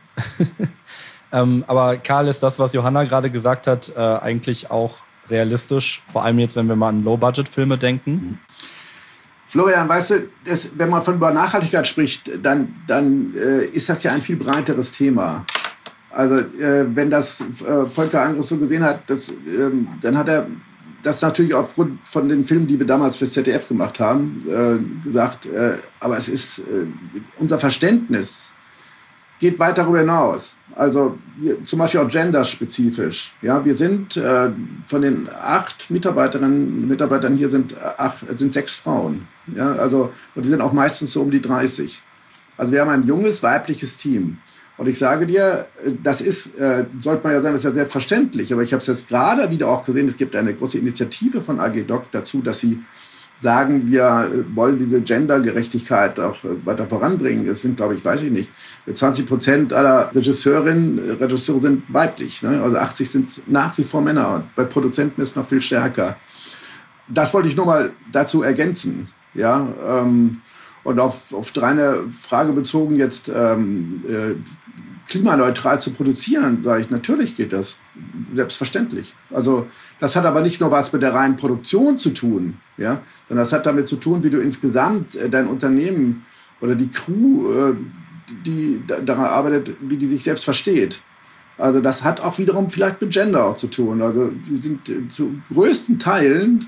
Aber Karl, ist das, was Johanna gerade gesagt hat, eigentlich auch realistisch? Vor allem jetzt, wenn wir mal an Low-Budget-Filme denken? Florian, weißt du, wenn man über Nachhaltigkeit spricht, dann ist das ja ein viel breiteres Thema. Also wenn das Volker Angres so gesehen hat, dann hat er das natürlich aufgrund von den Filmen, die wir damals fürs ZDF gemacht haben, gesagt. Aber es ist unser Verständnis geht weit darüber hinaus. Also zum Beispiel auch genderspezifisch. Ja, wir sind von den 8 Mitarbeiterinnen und Mitarbeitern hier sind 6 Frauen. Ja, also, und die sind auch meistens so um die 30. Also wir haben ein junges weibliches Team. Und ich sage dir, das ist, sollte man ja sagen, das ist ja selbstverständlich. Aber ich habe es jetzt gerade wieder auch gesehen, es gibt eine große Initiative von AG Doc dazu, dass sie sagen, wir wollen diese Gendergerechtigkeit auch weiter voranbringen. Es sind, glaube ich, weiß ich nicht, 20% aller Regisseure sind weiblich. Ne? Also 80 sind nach wie vor Männer. Und bei Produzenten ist es noch viel stärker. Das wollte ich nur mal dazu ergänzen. Ja, und auf deine Frage bezogen, jetzt klimaneutral zu produzieren, sage ich, natürlich geht das. Selbstverständlich. Also das hat aber nicht nur was mit der reinen Produktion zu tun, ja, sondern das hat damit zu tun, wie du insgesamt dein Unternehmen oder die Crew, die daran arbeitet, wie die sich selbst versteht. Also das hat auch wiederum vielleicht mit Gender auch zu tun. Also wir sind zu größten Teilen,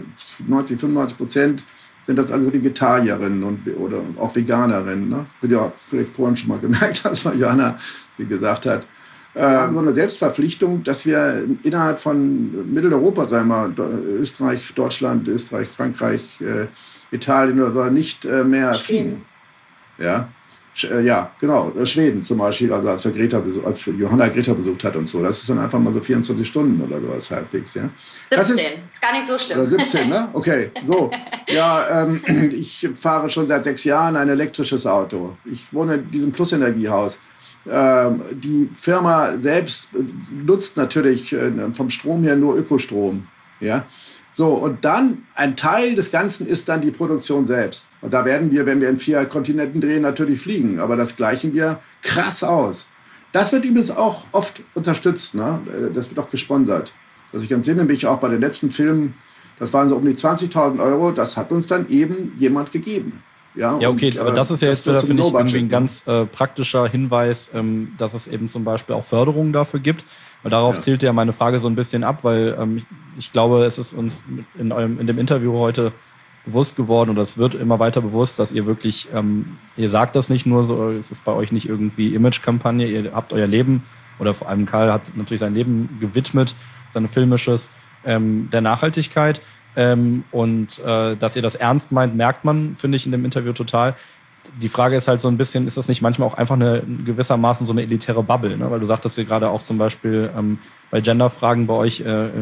90-95%, sind das alles Vegetarierinnen oder auch Veganerinnen. Ne? Wie du ja vielleicht vorhin schon mal gemerkt hast, weil Johanna sie gesagt hat. So eine Selbstverpflichtung, dass wir innerhalb von Mitteleuropa, sagen wir mal, Österreich, Deutschland, Österreich, Frankreich, Italien oder so, nicht mehr fliegen. Ja. Ja, genau. Schweden zum Beispiel, also als Johanna Greta besucht hat und so. Das ist dann einfach mal so 24 Stunden oder sowas halbwegs, ja. 17, ist gar nicht so schlimm. Oder 17, ne? Okay, so. Ja, ich fahre schon seit 6 Jahren ein elektrisches Auto. Ich wohne in diesem Plusenergiehaus. Die Firma selbst nutzt natürlich vom Strom her nur Ökostrom, ja. So, und dann ein Teil des Ganzen ist dann die Produktion selbst. Und da werden wir, wenn wir in 4 Kontinenten drehen, natürlich fliegen. Aber das gleichen wir krass aus. Das wird übrigens auch oft unterstützt. Ne? Das wird auch gesponsert. Also ich entsinne mich auch bei den letzten Filmen, das waren so um die 20.000 Euro. Das hat uns dann eben jemand gegeben. Ja, okay, aber das ist ja jetzt wieder, finde ich, irgendwie ein ganz ne? praktischer Hinweis, dass es eben zum Beispiel auch Förderungen dafür gibt. Weil darauf zielte ja meine Frage so ein bisschen ab, weil ich glaube, es ist uns in dem Interview heute bewusst geworden oder es wird immer weiter bewusst, dass ihr wirklich, ihr sagt das nicht nur so, es ist bei euch nicht irgendwie Image-Kampagne, ihr habt euer Leben, oder vor allem Karl hat natürlich sein Leben gewidmet, sein filmisches, der Nachhaltigkeit. Und dass ihr das ernst meint, merkt man, finde ich, in dem Interview total. Die Frage ist halt so ein bisschen, ist das nicht manchmal auch einfach gewissermaßen so eine elitäre Bubble? Ne? Weil du sagtest ja gerade auch zum Beispiel bei Genderfragen bei euch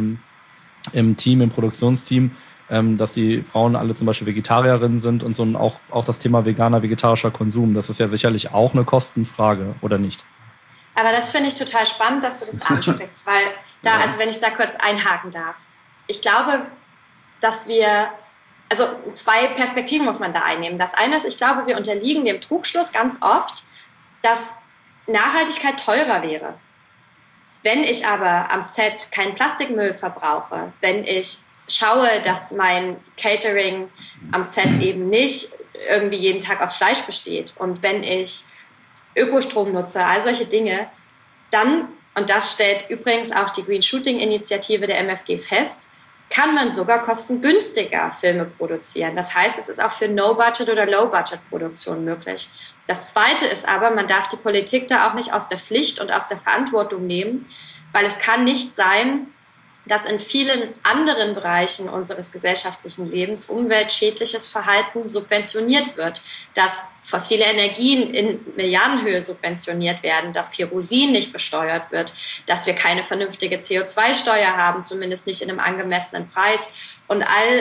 im Team, im Produktionsteam, dass die Frauen alle zum Beispiel Vegetarierinnen sind und so, und auch das Thema vegetarischer Konsum, das ist ja sicherlich auch eine Kostenfrage, oder nicht? Aber das finde ich total spannend, dass du das ansprichst, weil also wenn ich da kurz einhaken darf. Ich glaube, dass wir, also 2 Perspektiven muss man da einnehmen. Das eine ist, ich glaube, wir unterliegen dem Trugschluss ganz oft, dass Nachhaltigkeit teurer wäre. Wenn ich aber am Set keinen Plastikmüll verbrauche, wenn ich schaue, dass mein Catering am Set eben nicht irgendwie jeden Tag aus Fleisch besteht und wenn ich Ökostrom nutze, all solche Dinge, dann, und das stellt übrigens auch die Green Shooting Initiative der MFG fest, kann man sogar kostengünstiger Filme produzieren. Das heißt, es ist auch für No-Budget- oder Low-Budget-Produktion möglich. Das Zweite ist aber, man darf die Politik da auch nicht aus der Pflicht und aus der Verantwortung nehmen, weil es kann nicht sein, dass in vielen anderen Bereichen unseres gesellschaftlichen Lebens umweltschädliches Verhalten subventioniert wird, dass fossile Energien in Milliardenhöhe subventioniert werden, dass Kerosin nicht besteuert wird, dass wir keine vernünftige CO2-Steuer haben, zumindest nicht in einem angemessenen Preis. Und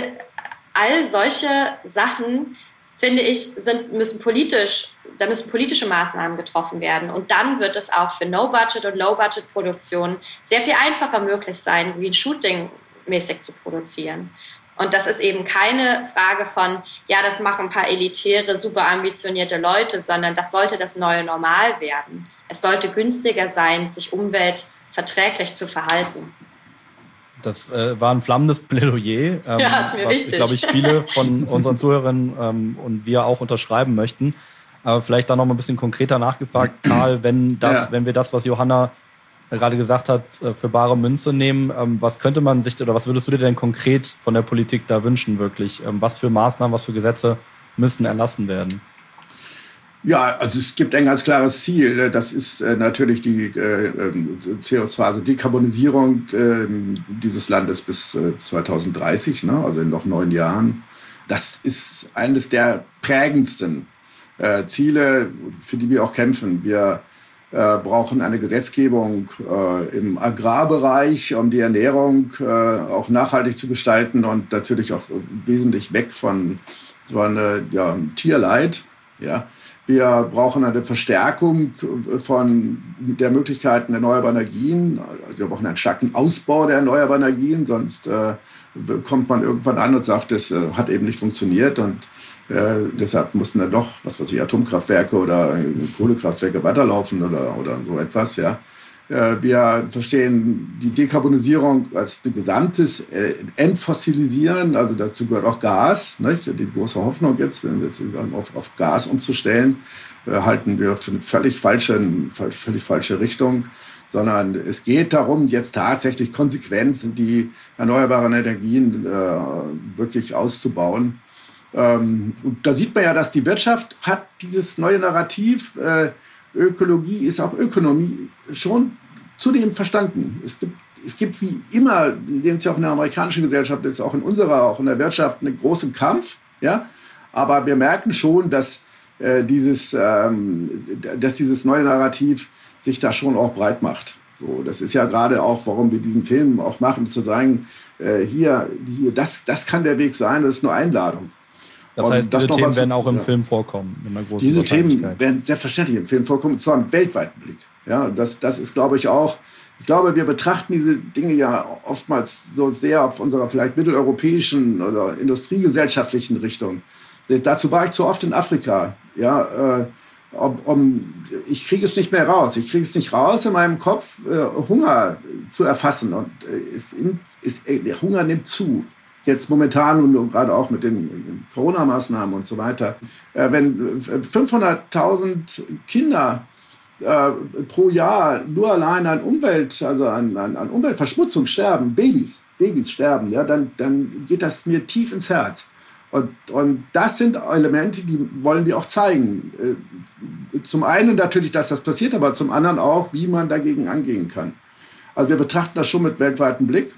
all solche Sachen, finde ich, müssen politische Maßnahmen getroffen werden. Und dann wird es auch für No-Budget- und Low-Budget-Produktionen sehr viel einfacher möglich sein, Green Shooting-mäßig zu produzieren. Und das ist eben keine Frage von, ja, das machen ein paar elitäre, super ambitionierte Leute, sondern das sollte das neue Normal werden. Es sollte günstiger sein, sich umweltverträglich zu verhalten. Das war ein flammendes Plädoyer, ja, ist mir was, wichtig. glaube ich, viele von unseren Zuhörern und wir auch unterschreiben möchten. Aber vielleicht da noch mal ein bisschen konkreter nachgefragt, Karl, wenn wir das, was Johanna gerade gesagt hat, für bare Münze nehmen, was könnte man sich oder was würdest du dir denn konkret von der Politik da wünschen wirklich? Was für Maßnahmen, was für Gesetze müssen erlassen werden? Ja, also es gibt ein ganz klares Ziel. Das ist natürlich die CO2, also Dekarbonisierung dieses Landes bis 2030, ne? Also in noch 9 Jahren. Das ist eines der prägendsten Ziele, für die wir auch kämpfen. Wir brauchen eine Gesetzgebung im Agrarbereich, um die Ernährung auch nachhaltig zu gestalten und natürlich auch wesentlich weg von Tierleid. Ja. Wir brauchen eine Verstärkung von der Möglichkeiten erneuerbarer Energien. Also wir brauchen einen starken Ausbau der erneuerbaren Energien, sonst kommt man irgendwann an und sagt, das hat eben nicht funktioniert. Und deshalb mussten dann doch, Atomkraftwerke oder Kohlekraftwerke weiterlaufen oder so etwas. Ja. Wir verstehen die Dekarbonisierung als ein gesamtes Entfossilisieren, also dazu gehört auch Gas. Nicht? Die große Hoffnung jetzt auf Gas umzustellen, halten wir für eine völlig falsche Richtung, sondern es geht darum, jetzt tatsächlich konsequent die erneuerbaren Energien wirklich auszubauen. Und da sieht man ja, dass die Wirtschaft hat dieses neue Narrativ, Ökologie ist auch Ökonomie, schon zudem verstanden. Es gibt wie immer, wir sehen es ja auch in der amerikanischen Gesellschaft, ist auch in unserer, auch in der Wirtschaft, einen großen Kampf. Ja? Aber wir merken schon, dass dieses neue Narrativ sich da schon auch breit macht. So, das ist ja gerade auch, warum wir diesen Film auch machen, zu sagen, das kann der Weg sein, das ist nur Einladung. Das heißt, diese Themen werden auch im Film vorkommen. Mit einer großen diese Themen werden selbstverständlich im Film vorkommen, und zwar im weltweiten Blick. Ja, das ist, glaube ich, auch. Ich glaube, wir betrachten diese Dinge ja oftmals so sehr auf unserer vielleicht mitteleuropäischen oder industriegesellschaftlichen Richtung. Dazu war ich zu oft in Afrika. Ja, ich kriege es nicht mehr raus. Ich kriege es nicht raus, in meinem Kopf Hunger zu erfassen. Und der Hunger nimmt zu. Jetzt momentan und gerade auch mit den Corona-Maßnahmen und so weiter. Wenn 500.000 Kinder pro Jahr nur allein an Umweltverschmutzung sterben, Babys sterben, ja, dann geht das mir tief ins Herz. Und das sind Elemente, die wollen wir auch zeigen. Zum einen natürlich, dass das passiert, aber zum anderen auch, wie man dagegen angehen kann. Also wir betrachten das schon mit weltweitem Blick.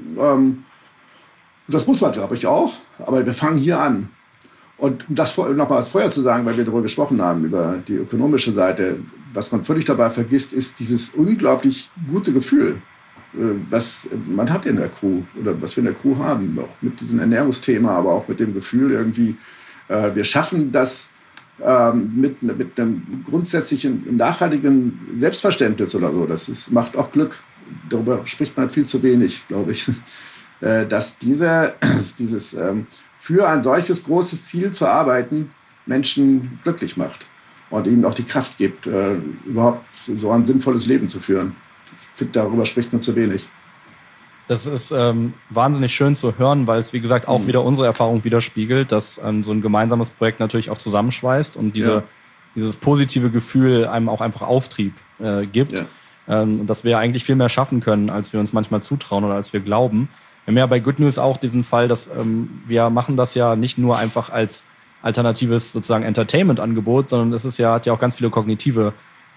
Das muss man, glaube ich, auch. Aber wir fangen hier an. Und um das nochmal vorher zu sagen, weil wir darüber gesprochen haben, über die ökonomische Seite, was man völlig dabei vergisst, ist dieses unglaublich gute Gefühl, was man hat in der Crew oder was wir in der Crew haben. Auch mit diesem Ernährungsthema, aber auch mit dem Gefühl irgendwie, wir schaffen das mit einem grundsätzlichen, nachhaltigen Selbstverständnis oder so. Macht auch Glück. Darüber spricht man viel zu wenig, glaube ich. Dass dieses für ein solches großes Ziel zu arbeiten Menschen glücklich macht und ihnen auch die Kraft gibt, überhaupt so ein sinnvolles Leben zu führen. Ich finde, darüber spricht man zu wenig. Das ist wahnsinnig schön zu hören, weil es, wie gesagt, auch wieder unsere Erfahrung widerspiegelt, dass so ein gemeinsames Projekt natürlich auch zusammenschweißt und dieses positive Gefühl einem auch einfach Auftrieb gibt. Ja. Dass wir eigentlich viel mehr schaffen können, als wir uns manchmal zutrauen oder als wir glauben. Wir haben ja bei Good News auch diesen Fall, dass wir machen das ja nicht nur einfach als alternatives sozusagen Entertainment-Angebot, sondern es hat ja auch ganz viele kognitive,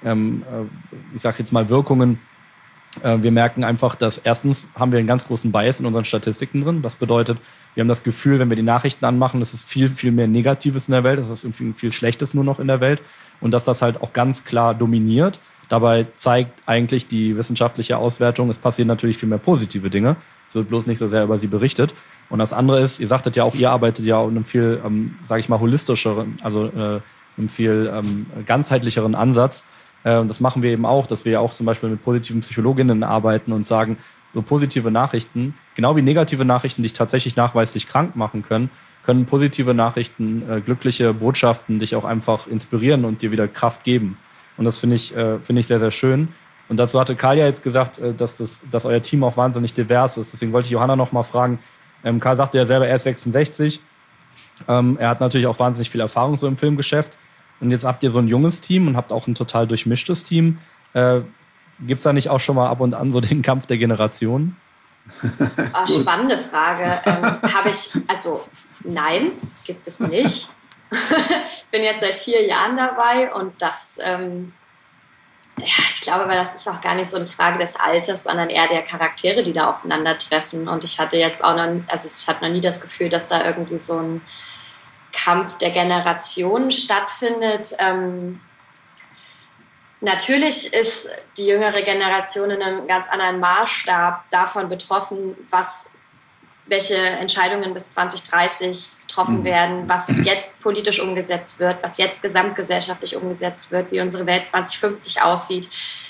ich sag jetzt mal, Wirkungen. Wir merken einfach, dass erstens haben wir einen ganz großen Bias in unseren Statistiken drin. Das bedeutet, wir haben das Gefühl, wenn wir die Nachrichten anmachen, es ist viel, viel mehr Negatives in der Welt, es ist irgendwie viel Schlechtes nur noch in der Welt und dass das halt auch ganz klar dominiert. Dabei zeigt eigentlich die wissenschaftliche Auswertung, es passieren natürlich viel mehr positive Dinge. Es wird bloß nicht so sehr über sie berichtet. Und das andere ist, ihr sagtet ja auch, ihr arbeitet ja in einem viel, sage ich mal, holistischeren, also einem viel ganzheitlicheren Ansatz. Und das machen wir eben auch, dass wir ja auch zum Beispiel mit positiven Psychologinnen arbeiten und sagen, so positive Nachrichten, genau wie negative Nachrichten dich tatsächlich nachweislich krank machen können positive Nachrichten, glückliche Botschaften dich auch einfach inspirieren und dir wieder Kraft geben. Und das finde ich sehr, sehr schön. Und dazu hatte Karl ja jetzt gesagt, dass euer Team auch wahnsinnig divers ist. Deswegen wollte ich Johanna noch mal fragen. Karl sagte ja selber, er ist 66. Er hat natürlich auch wahnsinnig viel Erfahrung so im Filmgeschäft. Und jetzt habt ihr so ein junges Team und habt auch ein total durchmischtes Team. Gibt es da nicht auch schon mal ab und an so den Kampf der Generationen? Spannende Frage. Nein, gibt es nicht. bin jetzt seit 4 Jahren dabei und das, ich glaube, aber das ist auch gar nicht so eine Frage des Alters, sondern eher der Charaktere, die da aufeinandertreffen. Und ich hatte jetzt auch ich hatte noch nie das Gefühl, dass da irgendwie so ein Kampf der Generationen stattfindet. Natürlich ist die jüngere Generation in einem ganz anderen Maßstab davon betroffen, welche Entscheidungen bis 2030 getroffen werden, was jetzt politisch umgesetzt wird, was jetzt gesamtgesellschaftlich umgesetzt wird, wie unsere Welt 2050 aussieht.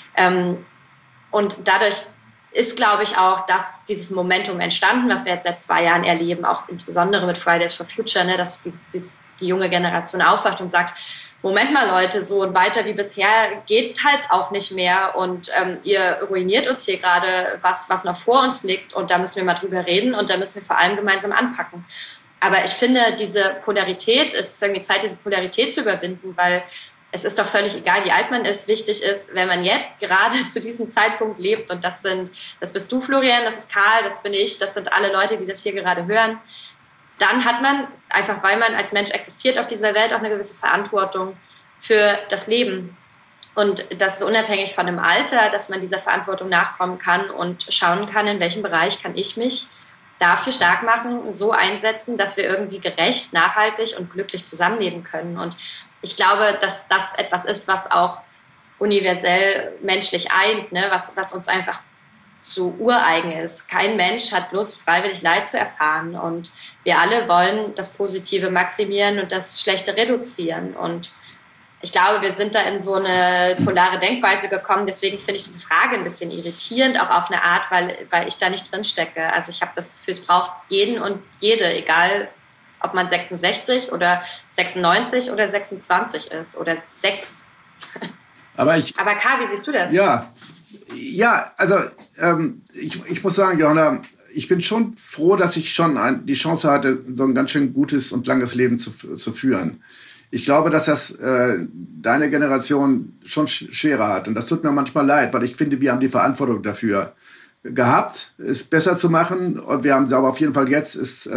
Und dadurch ist, glaube ich, auch dieses Momentum entstanden, was wir jetzt seit 2 Jahren erleben, auch insbesondere mit Fridays for Future, ne, dass die junge Generation aufwacht und sagt, Moment mal, Leute, so und weiter wie bisher geht halt auch nicht mehr und ihr ruiniert uns hier gerade was noch vor uns liegt und da müssen wir mal drüber reden und da müssen wir vor allem gemeinsam anpacken. Aber ich finde, diese Polarität, es ist irgendwie Zeit, diese Polarität zu überwinden, weil es ist doch völlig egal, wie alt man ist. Wichtig ist, wenn man jetzt gerade zu diesem Zeitpunkt lebt und das bist du, Florian, das ist Karl, das bin ich, das sind alle Leute, die das hier gerade hören, dann hat man, einfach weil man als Mensch existiert auf dieser Welt, auch eine gewisse Verantwortung für das Leben. Und das ist unabhängig von dem Alter, dass man dieser Verantwortung nachkommen kann und schauen kann, in welchem Bereich kann ich mich dafür stark machen, so einsetzen, dass wir irgendwie gerecht, nachhaltig und glücklich zusammenleben können. Und ich glaube, dass das etwas ist, was auch universell menschlich eint, ne? was uns einfach so ureigen ist. Kein Mensch hat Lust, freiwillig Leid zu erfahren. Und wir alle wollen das Positive maximieren und das Schlechte reduzieren. Und ich glaube, wir sind da in so eine polare Denkweise gekommen. Deswegen finde ich diese Frage ein bisschen irritierend, auch auf eine Art, weil ich da nicht drin stecke. Also ich habe das Gefühl, es braucht jeden und jede, egal ob man 66 oder 96 oder 26 ist oder 6. Aber Karl, wie siehst du das? Ja, also ich muss sagen, Johanna, ich bin schon froh, dass ich schon die Chance hatte, so ein ganz schön gutes und langes Leben zu führen. Ich glaube, dass das deine Generation schon schwerer hat. Und das tut mir manchmal leid, weil ich finde, wir haben die Verantwortung dafür gehabt, es besser zu machen. Und wir haben sie aber auf jeden Fall jetzt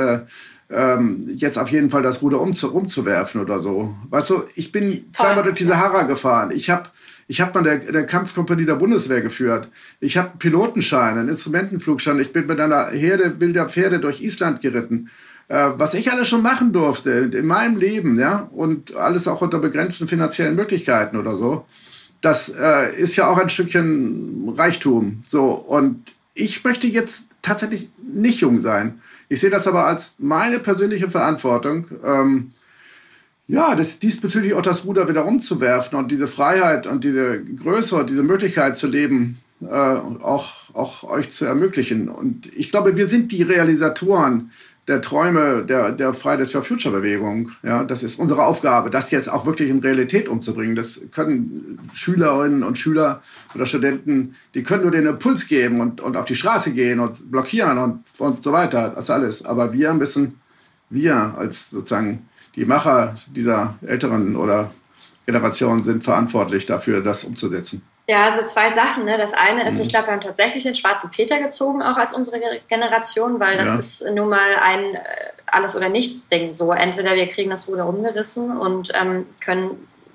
auf jeden Fall das Ruder umzuwerfen oder so. Weißt du, ich bin zweimal durch die Sahara gefahren. Ich hab mal der Kampfkompanie der Bundeswehr geführt. Ich habe einen Pilotenschein, einen Instrumentenflugschein. Ich bin mit einer Herde wilder Pferde durch Island geritten. Was ich alles schon machen durfte in meinem Leben, ja, und alles auch unter begrenzten finanziellen Möglichkeiten oder so, das ist ja auch ein Stückchen Reichtum. So, und ich möchte jetzt tatsächlich nicht jung sein. Ich sehe das aber als meine persönliche Verantwortung, diesbezüglich auch das Ruder wieder umzuwerfen und diese Freiheit und diese Größe und diese Möglichkeit zu leben, auch euch zu ermöglichen. Und ich glaube, wir sind die Realisatoren der Träume der Fridays for Future Bewegung. Ja, das ist unsere Aufgabe, das jetzt auch wirklich in Realität umzubringen. Das können Schülerinnen und Schüler oder Studenten, die können nur den Impuls geben und auf die Straße gehen und blockieren und so weiter. Das alles. Aber wir als sozusagen die Macher dieser älteren oder Generation sind verantwortlich dafür, das umzusetzen. Ja, so 2 Sachen. Ne? Das eine ist, ich glaube, wir haben tatsächlich den schwarzen Peter gezogen, auch als unsere Generation, weil das ist nun mal ein Alles-oder-Nichts-Ding. So, entweder wir kriegen das Ruder rumgerissen und können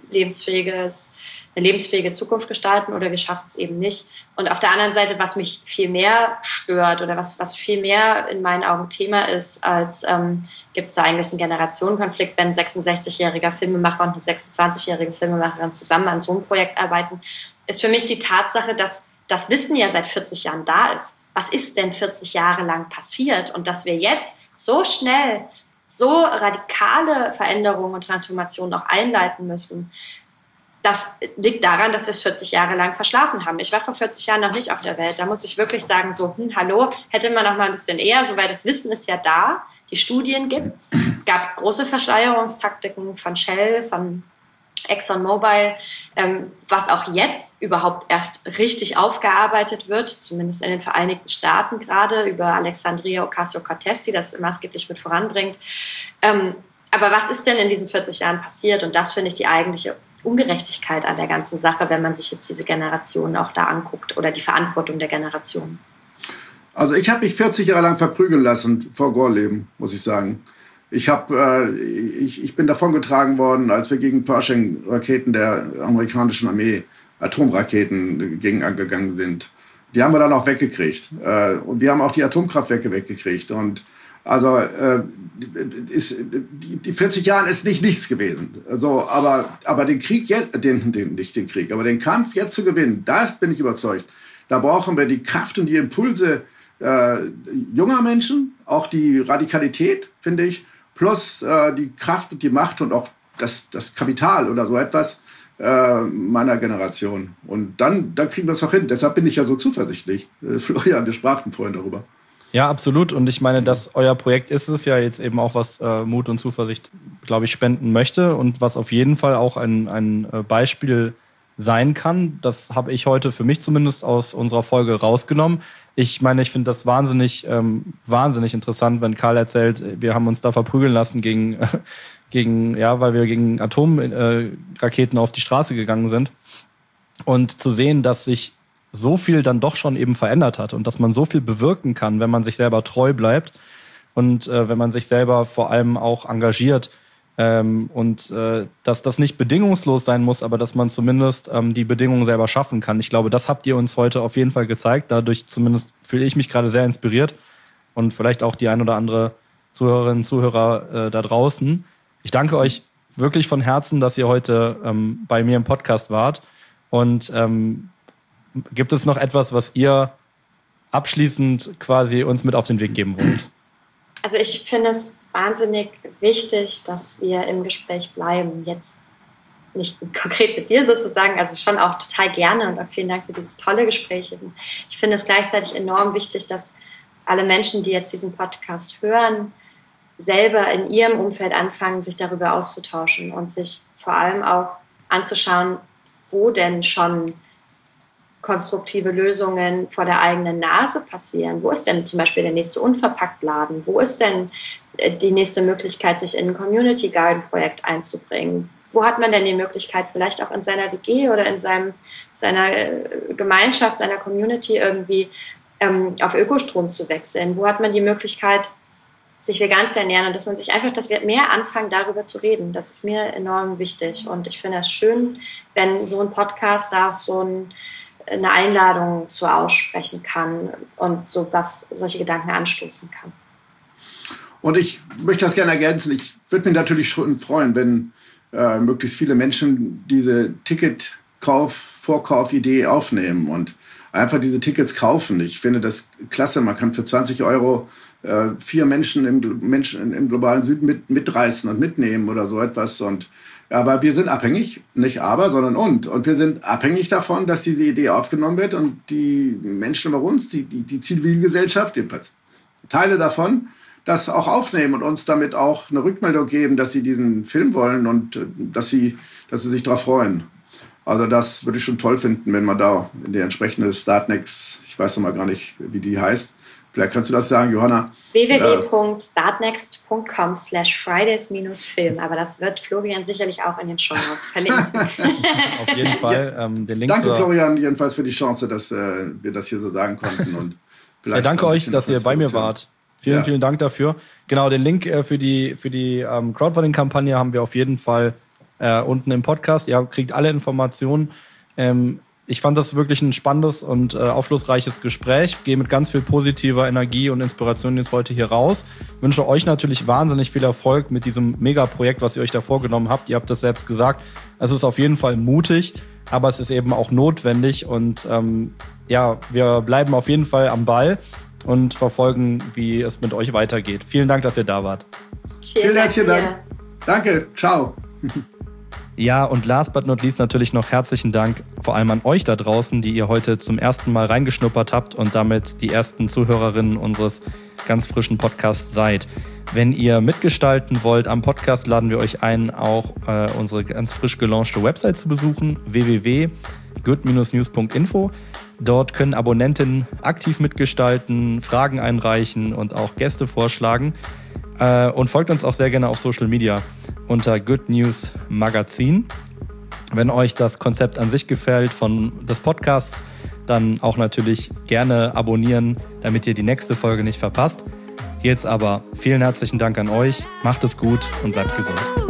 eine lebensfähige Zukunft gestalten oder wir schaffen es eben nicht. Und auf der anderen Seite, was mich viel mehr stört oder was viel mehr in meinen Augen Thema ist, als gibt es da eigentlich einen Generationenkonflikt, wenn ein 66-jähriger Filmemacher und eine 26-jährige Filmemacherin zusammen an so einem Projekt arbeiten, ist für mich die Tatsache, dass das Wissen ja seit 40 Jahren da ist. Was ist denn 40 Jahre lang passiert? Und dass wir jetzt so schnell so radikale Veränderungen und Transformationen auch einleiten müssen, das liegt daran, dass wir es 40 Jahre lang verschlafen haben. Ich war vor 40 Jahren noch nicht auf der Welt. Da muss ich wirklich sagen, hallo, hätte man noch mal ein bisschen eher, so, weil das Wissen ist ja da, die Studien gibt's. Es gab große Verschleierungstaktiken von Shell, von ExxonMobil, was auch jetzt überhaupt erst richtig aufgearbeitet wird, zumindest in den Vereinigten Staaten gerade, über Alexandria Ocasio-Cortez, die das maßgeblich mit voranbringt. Aber was ist denn in diesen 40 Jahren passiert? Und das finde ich die eigentliche Ungerechtigkeit an der ganzen Sache, wenn man sich jetzt diese Generation auch da anguckt oder die Verantwortung der Generation. Also ich habe mich 40 Jahre lang verprügeln lassen vor Gorleben, muss ich sagen. Ich bin davongetragen worden, als wir gegen Pershing-Raketen der amerikanischen Armee Atomraketen gegen angegangen sind. Die haben wir dann auch weggekriegt. Und wir haben auch die Atomkraftwerke weggekriegt. Und also die 40 Jahre ist nichts gewesen. Also, aber den Krieg jetzt, nicht den Krieg, aber den Kampf jetzt zu gewinnen, das bin ich überzeugt. Da brauchen wir die Kraft und die Impulse junger Menschen, auch die Radikalität, finde ich, plus die Kraft und die Macht und auch das Kapital oder so etwas meiner Generation. Und dann kriegen wir es auch hin. Deshalb bin ich ja so zuversichtlich. Florian, wir sprachen vorhin darüber. Ja, absolut. Und ich meine, dass euer Projekt ist es ja jetzt eben auch, was Mut und Zuversicht, glaube ich, spenden möchte und was auf jeden Fall auch ein Beispiel sein kann. Das habe ich heute für mich zumindest aus unserer Folge rausgenommen. Ich meine, ich finde das wahnsinnig interessant, wenn Karl erzählt, wir haben uns da verprügeln lassen weil wir gegen Atomraketen auf die Straße gegangen sind. Und zu sehen, dass sich so viel dann doch schon eben verändert hat und dass man so viel bewirken kann, wenn man sich selber treu bleibt und wenn man sich selber vor allem auch engagiert. Dass das nicht bedingungslos sein muss, aber dass man zumindest die Bedingungen selber schaffen kann. Ich glaube, das habt ihr uns heute auf jeden Fall gezeigt. Dadurch zumindest fühle ich mich gerade sehr inspiriert und vielleicht auch die ein oder andere Zuhörerinnen und Zuhörer da draußen. Ich danke euch wirklich von Herzen, dass ihr heute bei mir im Podcast wart. Und gibt es noch etwas, was ihr abschließend quasi uns mit auf den Weg geben wollt? Also ich finde es wahnsinnig wichtig, dass wir im Gespräch bleiben. Jetzt nicht konkret mit dir sozusagen, also schon auch total gerne und auch vielen Dank für dieses tolle Gespräch. Ich finde es gleichzeitig enorm wichtig, dass alle Menschen, die jetzt diesen Podcast hören, selber in ihrem Umfeld anfangen, sich darüber auszutauschen und sich vor allem auch anzuschauen, wo denn schon konstruktive Lösungen vor der eigenen Nase passieren. Wo ist denn zum Beispiel der nächste Unverpacktladen? Wo ist denn die nächste Möglichkeit, sich in ein Community Garden Projekt einzubringen? Wo hat man denn die Möglichkeit, vielleicht auch in seiner WG oder in seiner Gemeinschaft, seiner Community irgendwie auf Ökostrom zu wechseln? Wo hat man die Möglichkeit, sich vegan zu ernähren und dass wir mehr anfangen, darüber zu reden. Das ist mir enorm wichtig und ich finde es schön, wenn so ein Podcast da auch so eine Einladung zu aussprechen kann und solche Gedanken anstoßen kann. Und ich möchte das gerne ergänzen. Ich würde mich natürlich schon freuen, wenn möglichst viele Menschen diese Vorkaufidee aufnehmen und einfach diese Tickets kaufen. Ich finde das klasse. Man kann für 20 € 4 Menschen im globalen Süden mitreißen und mitnehmen oder so etwas. Aber wir sind abhängig, nicht aber, sondern und. Und wir sind abhängig davon, dass diese Idee aufgenommen wird und die Menschen bei uns, die Zivilgesellschaft, jedenfalls Teile davon, das auch aufnehmen und uns damit auch eine Rückmeldung geben, dass sie diesen Film wollen und dass sie sich darauf freuen. Also das würde ich schon toll finden, wenn man da in die entsprechende Startnext, ich weiß noch mal gar nicht, wie die heißt. Vielleicht kannst du das sagen, Johanna. www.startnext.com/Fridays-Film. Aber das wird Florian sicherlich auch in den Shownotes verlinken. Auf jeden Fall. Den Link danke, Florian, jedenfalls für die Chance, dass wir das hier so sagen konnten. Und vielleicht danke euch, dass ihr bei mir wart. Vielen Dank dafür. Genau, den Link für die Crowdfunding-Kampagne haben wir auf jeden Fall unten im Podcast. Ihr kriegt alle Informationen. Ich fand das wirklich ein spannendes und aufschlussreiches Gespräch. Gehe mit ganz viel positiver Energie und Inspiration jetzt heute hier raus. Wünsche euch natürlich wahnsinnig viel Erfolg mit diesem Megaprojekt, was ihr euch da vorgenommen habt. Ihr habt das selbst gesagt. Es ist auf jeden Fall mutig, aber es ist eben auch notwendig. Und wir bleiben auf jeden Fall am Ball und verfolgen, wie es mit euch weitergeht. Vielen Dank, dass ihr da wart. Vielen herzlichen Dank. Danke, ciao. Ja, und last but not least natürlich noch herzlichen Dank vor allem an euch da draußen, die ihr heute zum ersten Mal reingeschnuppert habt und damit die ersten Zuhörerinnen unseres ganz frischen Podcasts seid. Wenn ihr mitgestalten wollt am Podcast, laden wir euch ein, auch unsere ganz frisch gelaunchte Website zu besuchen, www.good-news.info. Dort können Abonnentinnen aktiv mitgestalten, Fragen einreichen und auch Gäste vorschlagen. Und folgt uns auch sehr gerne auf Social Media unter Good News Magazin. Wenn euch das Konzept an sich gefällt des Podcasts, dann auch natürlich gerne abonnieren, damit ihr die nächste Folge nicht verpasst. Jetzt aber vielen herzlichen Dank an euch. Macht es gut und bleibt gesund.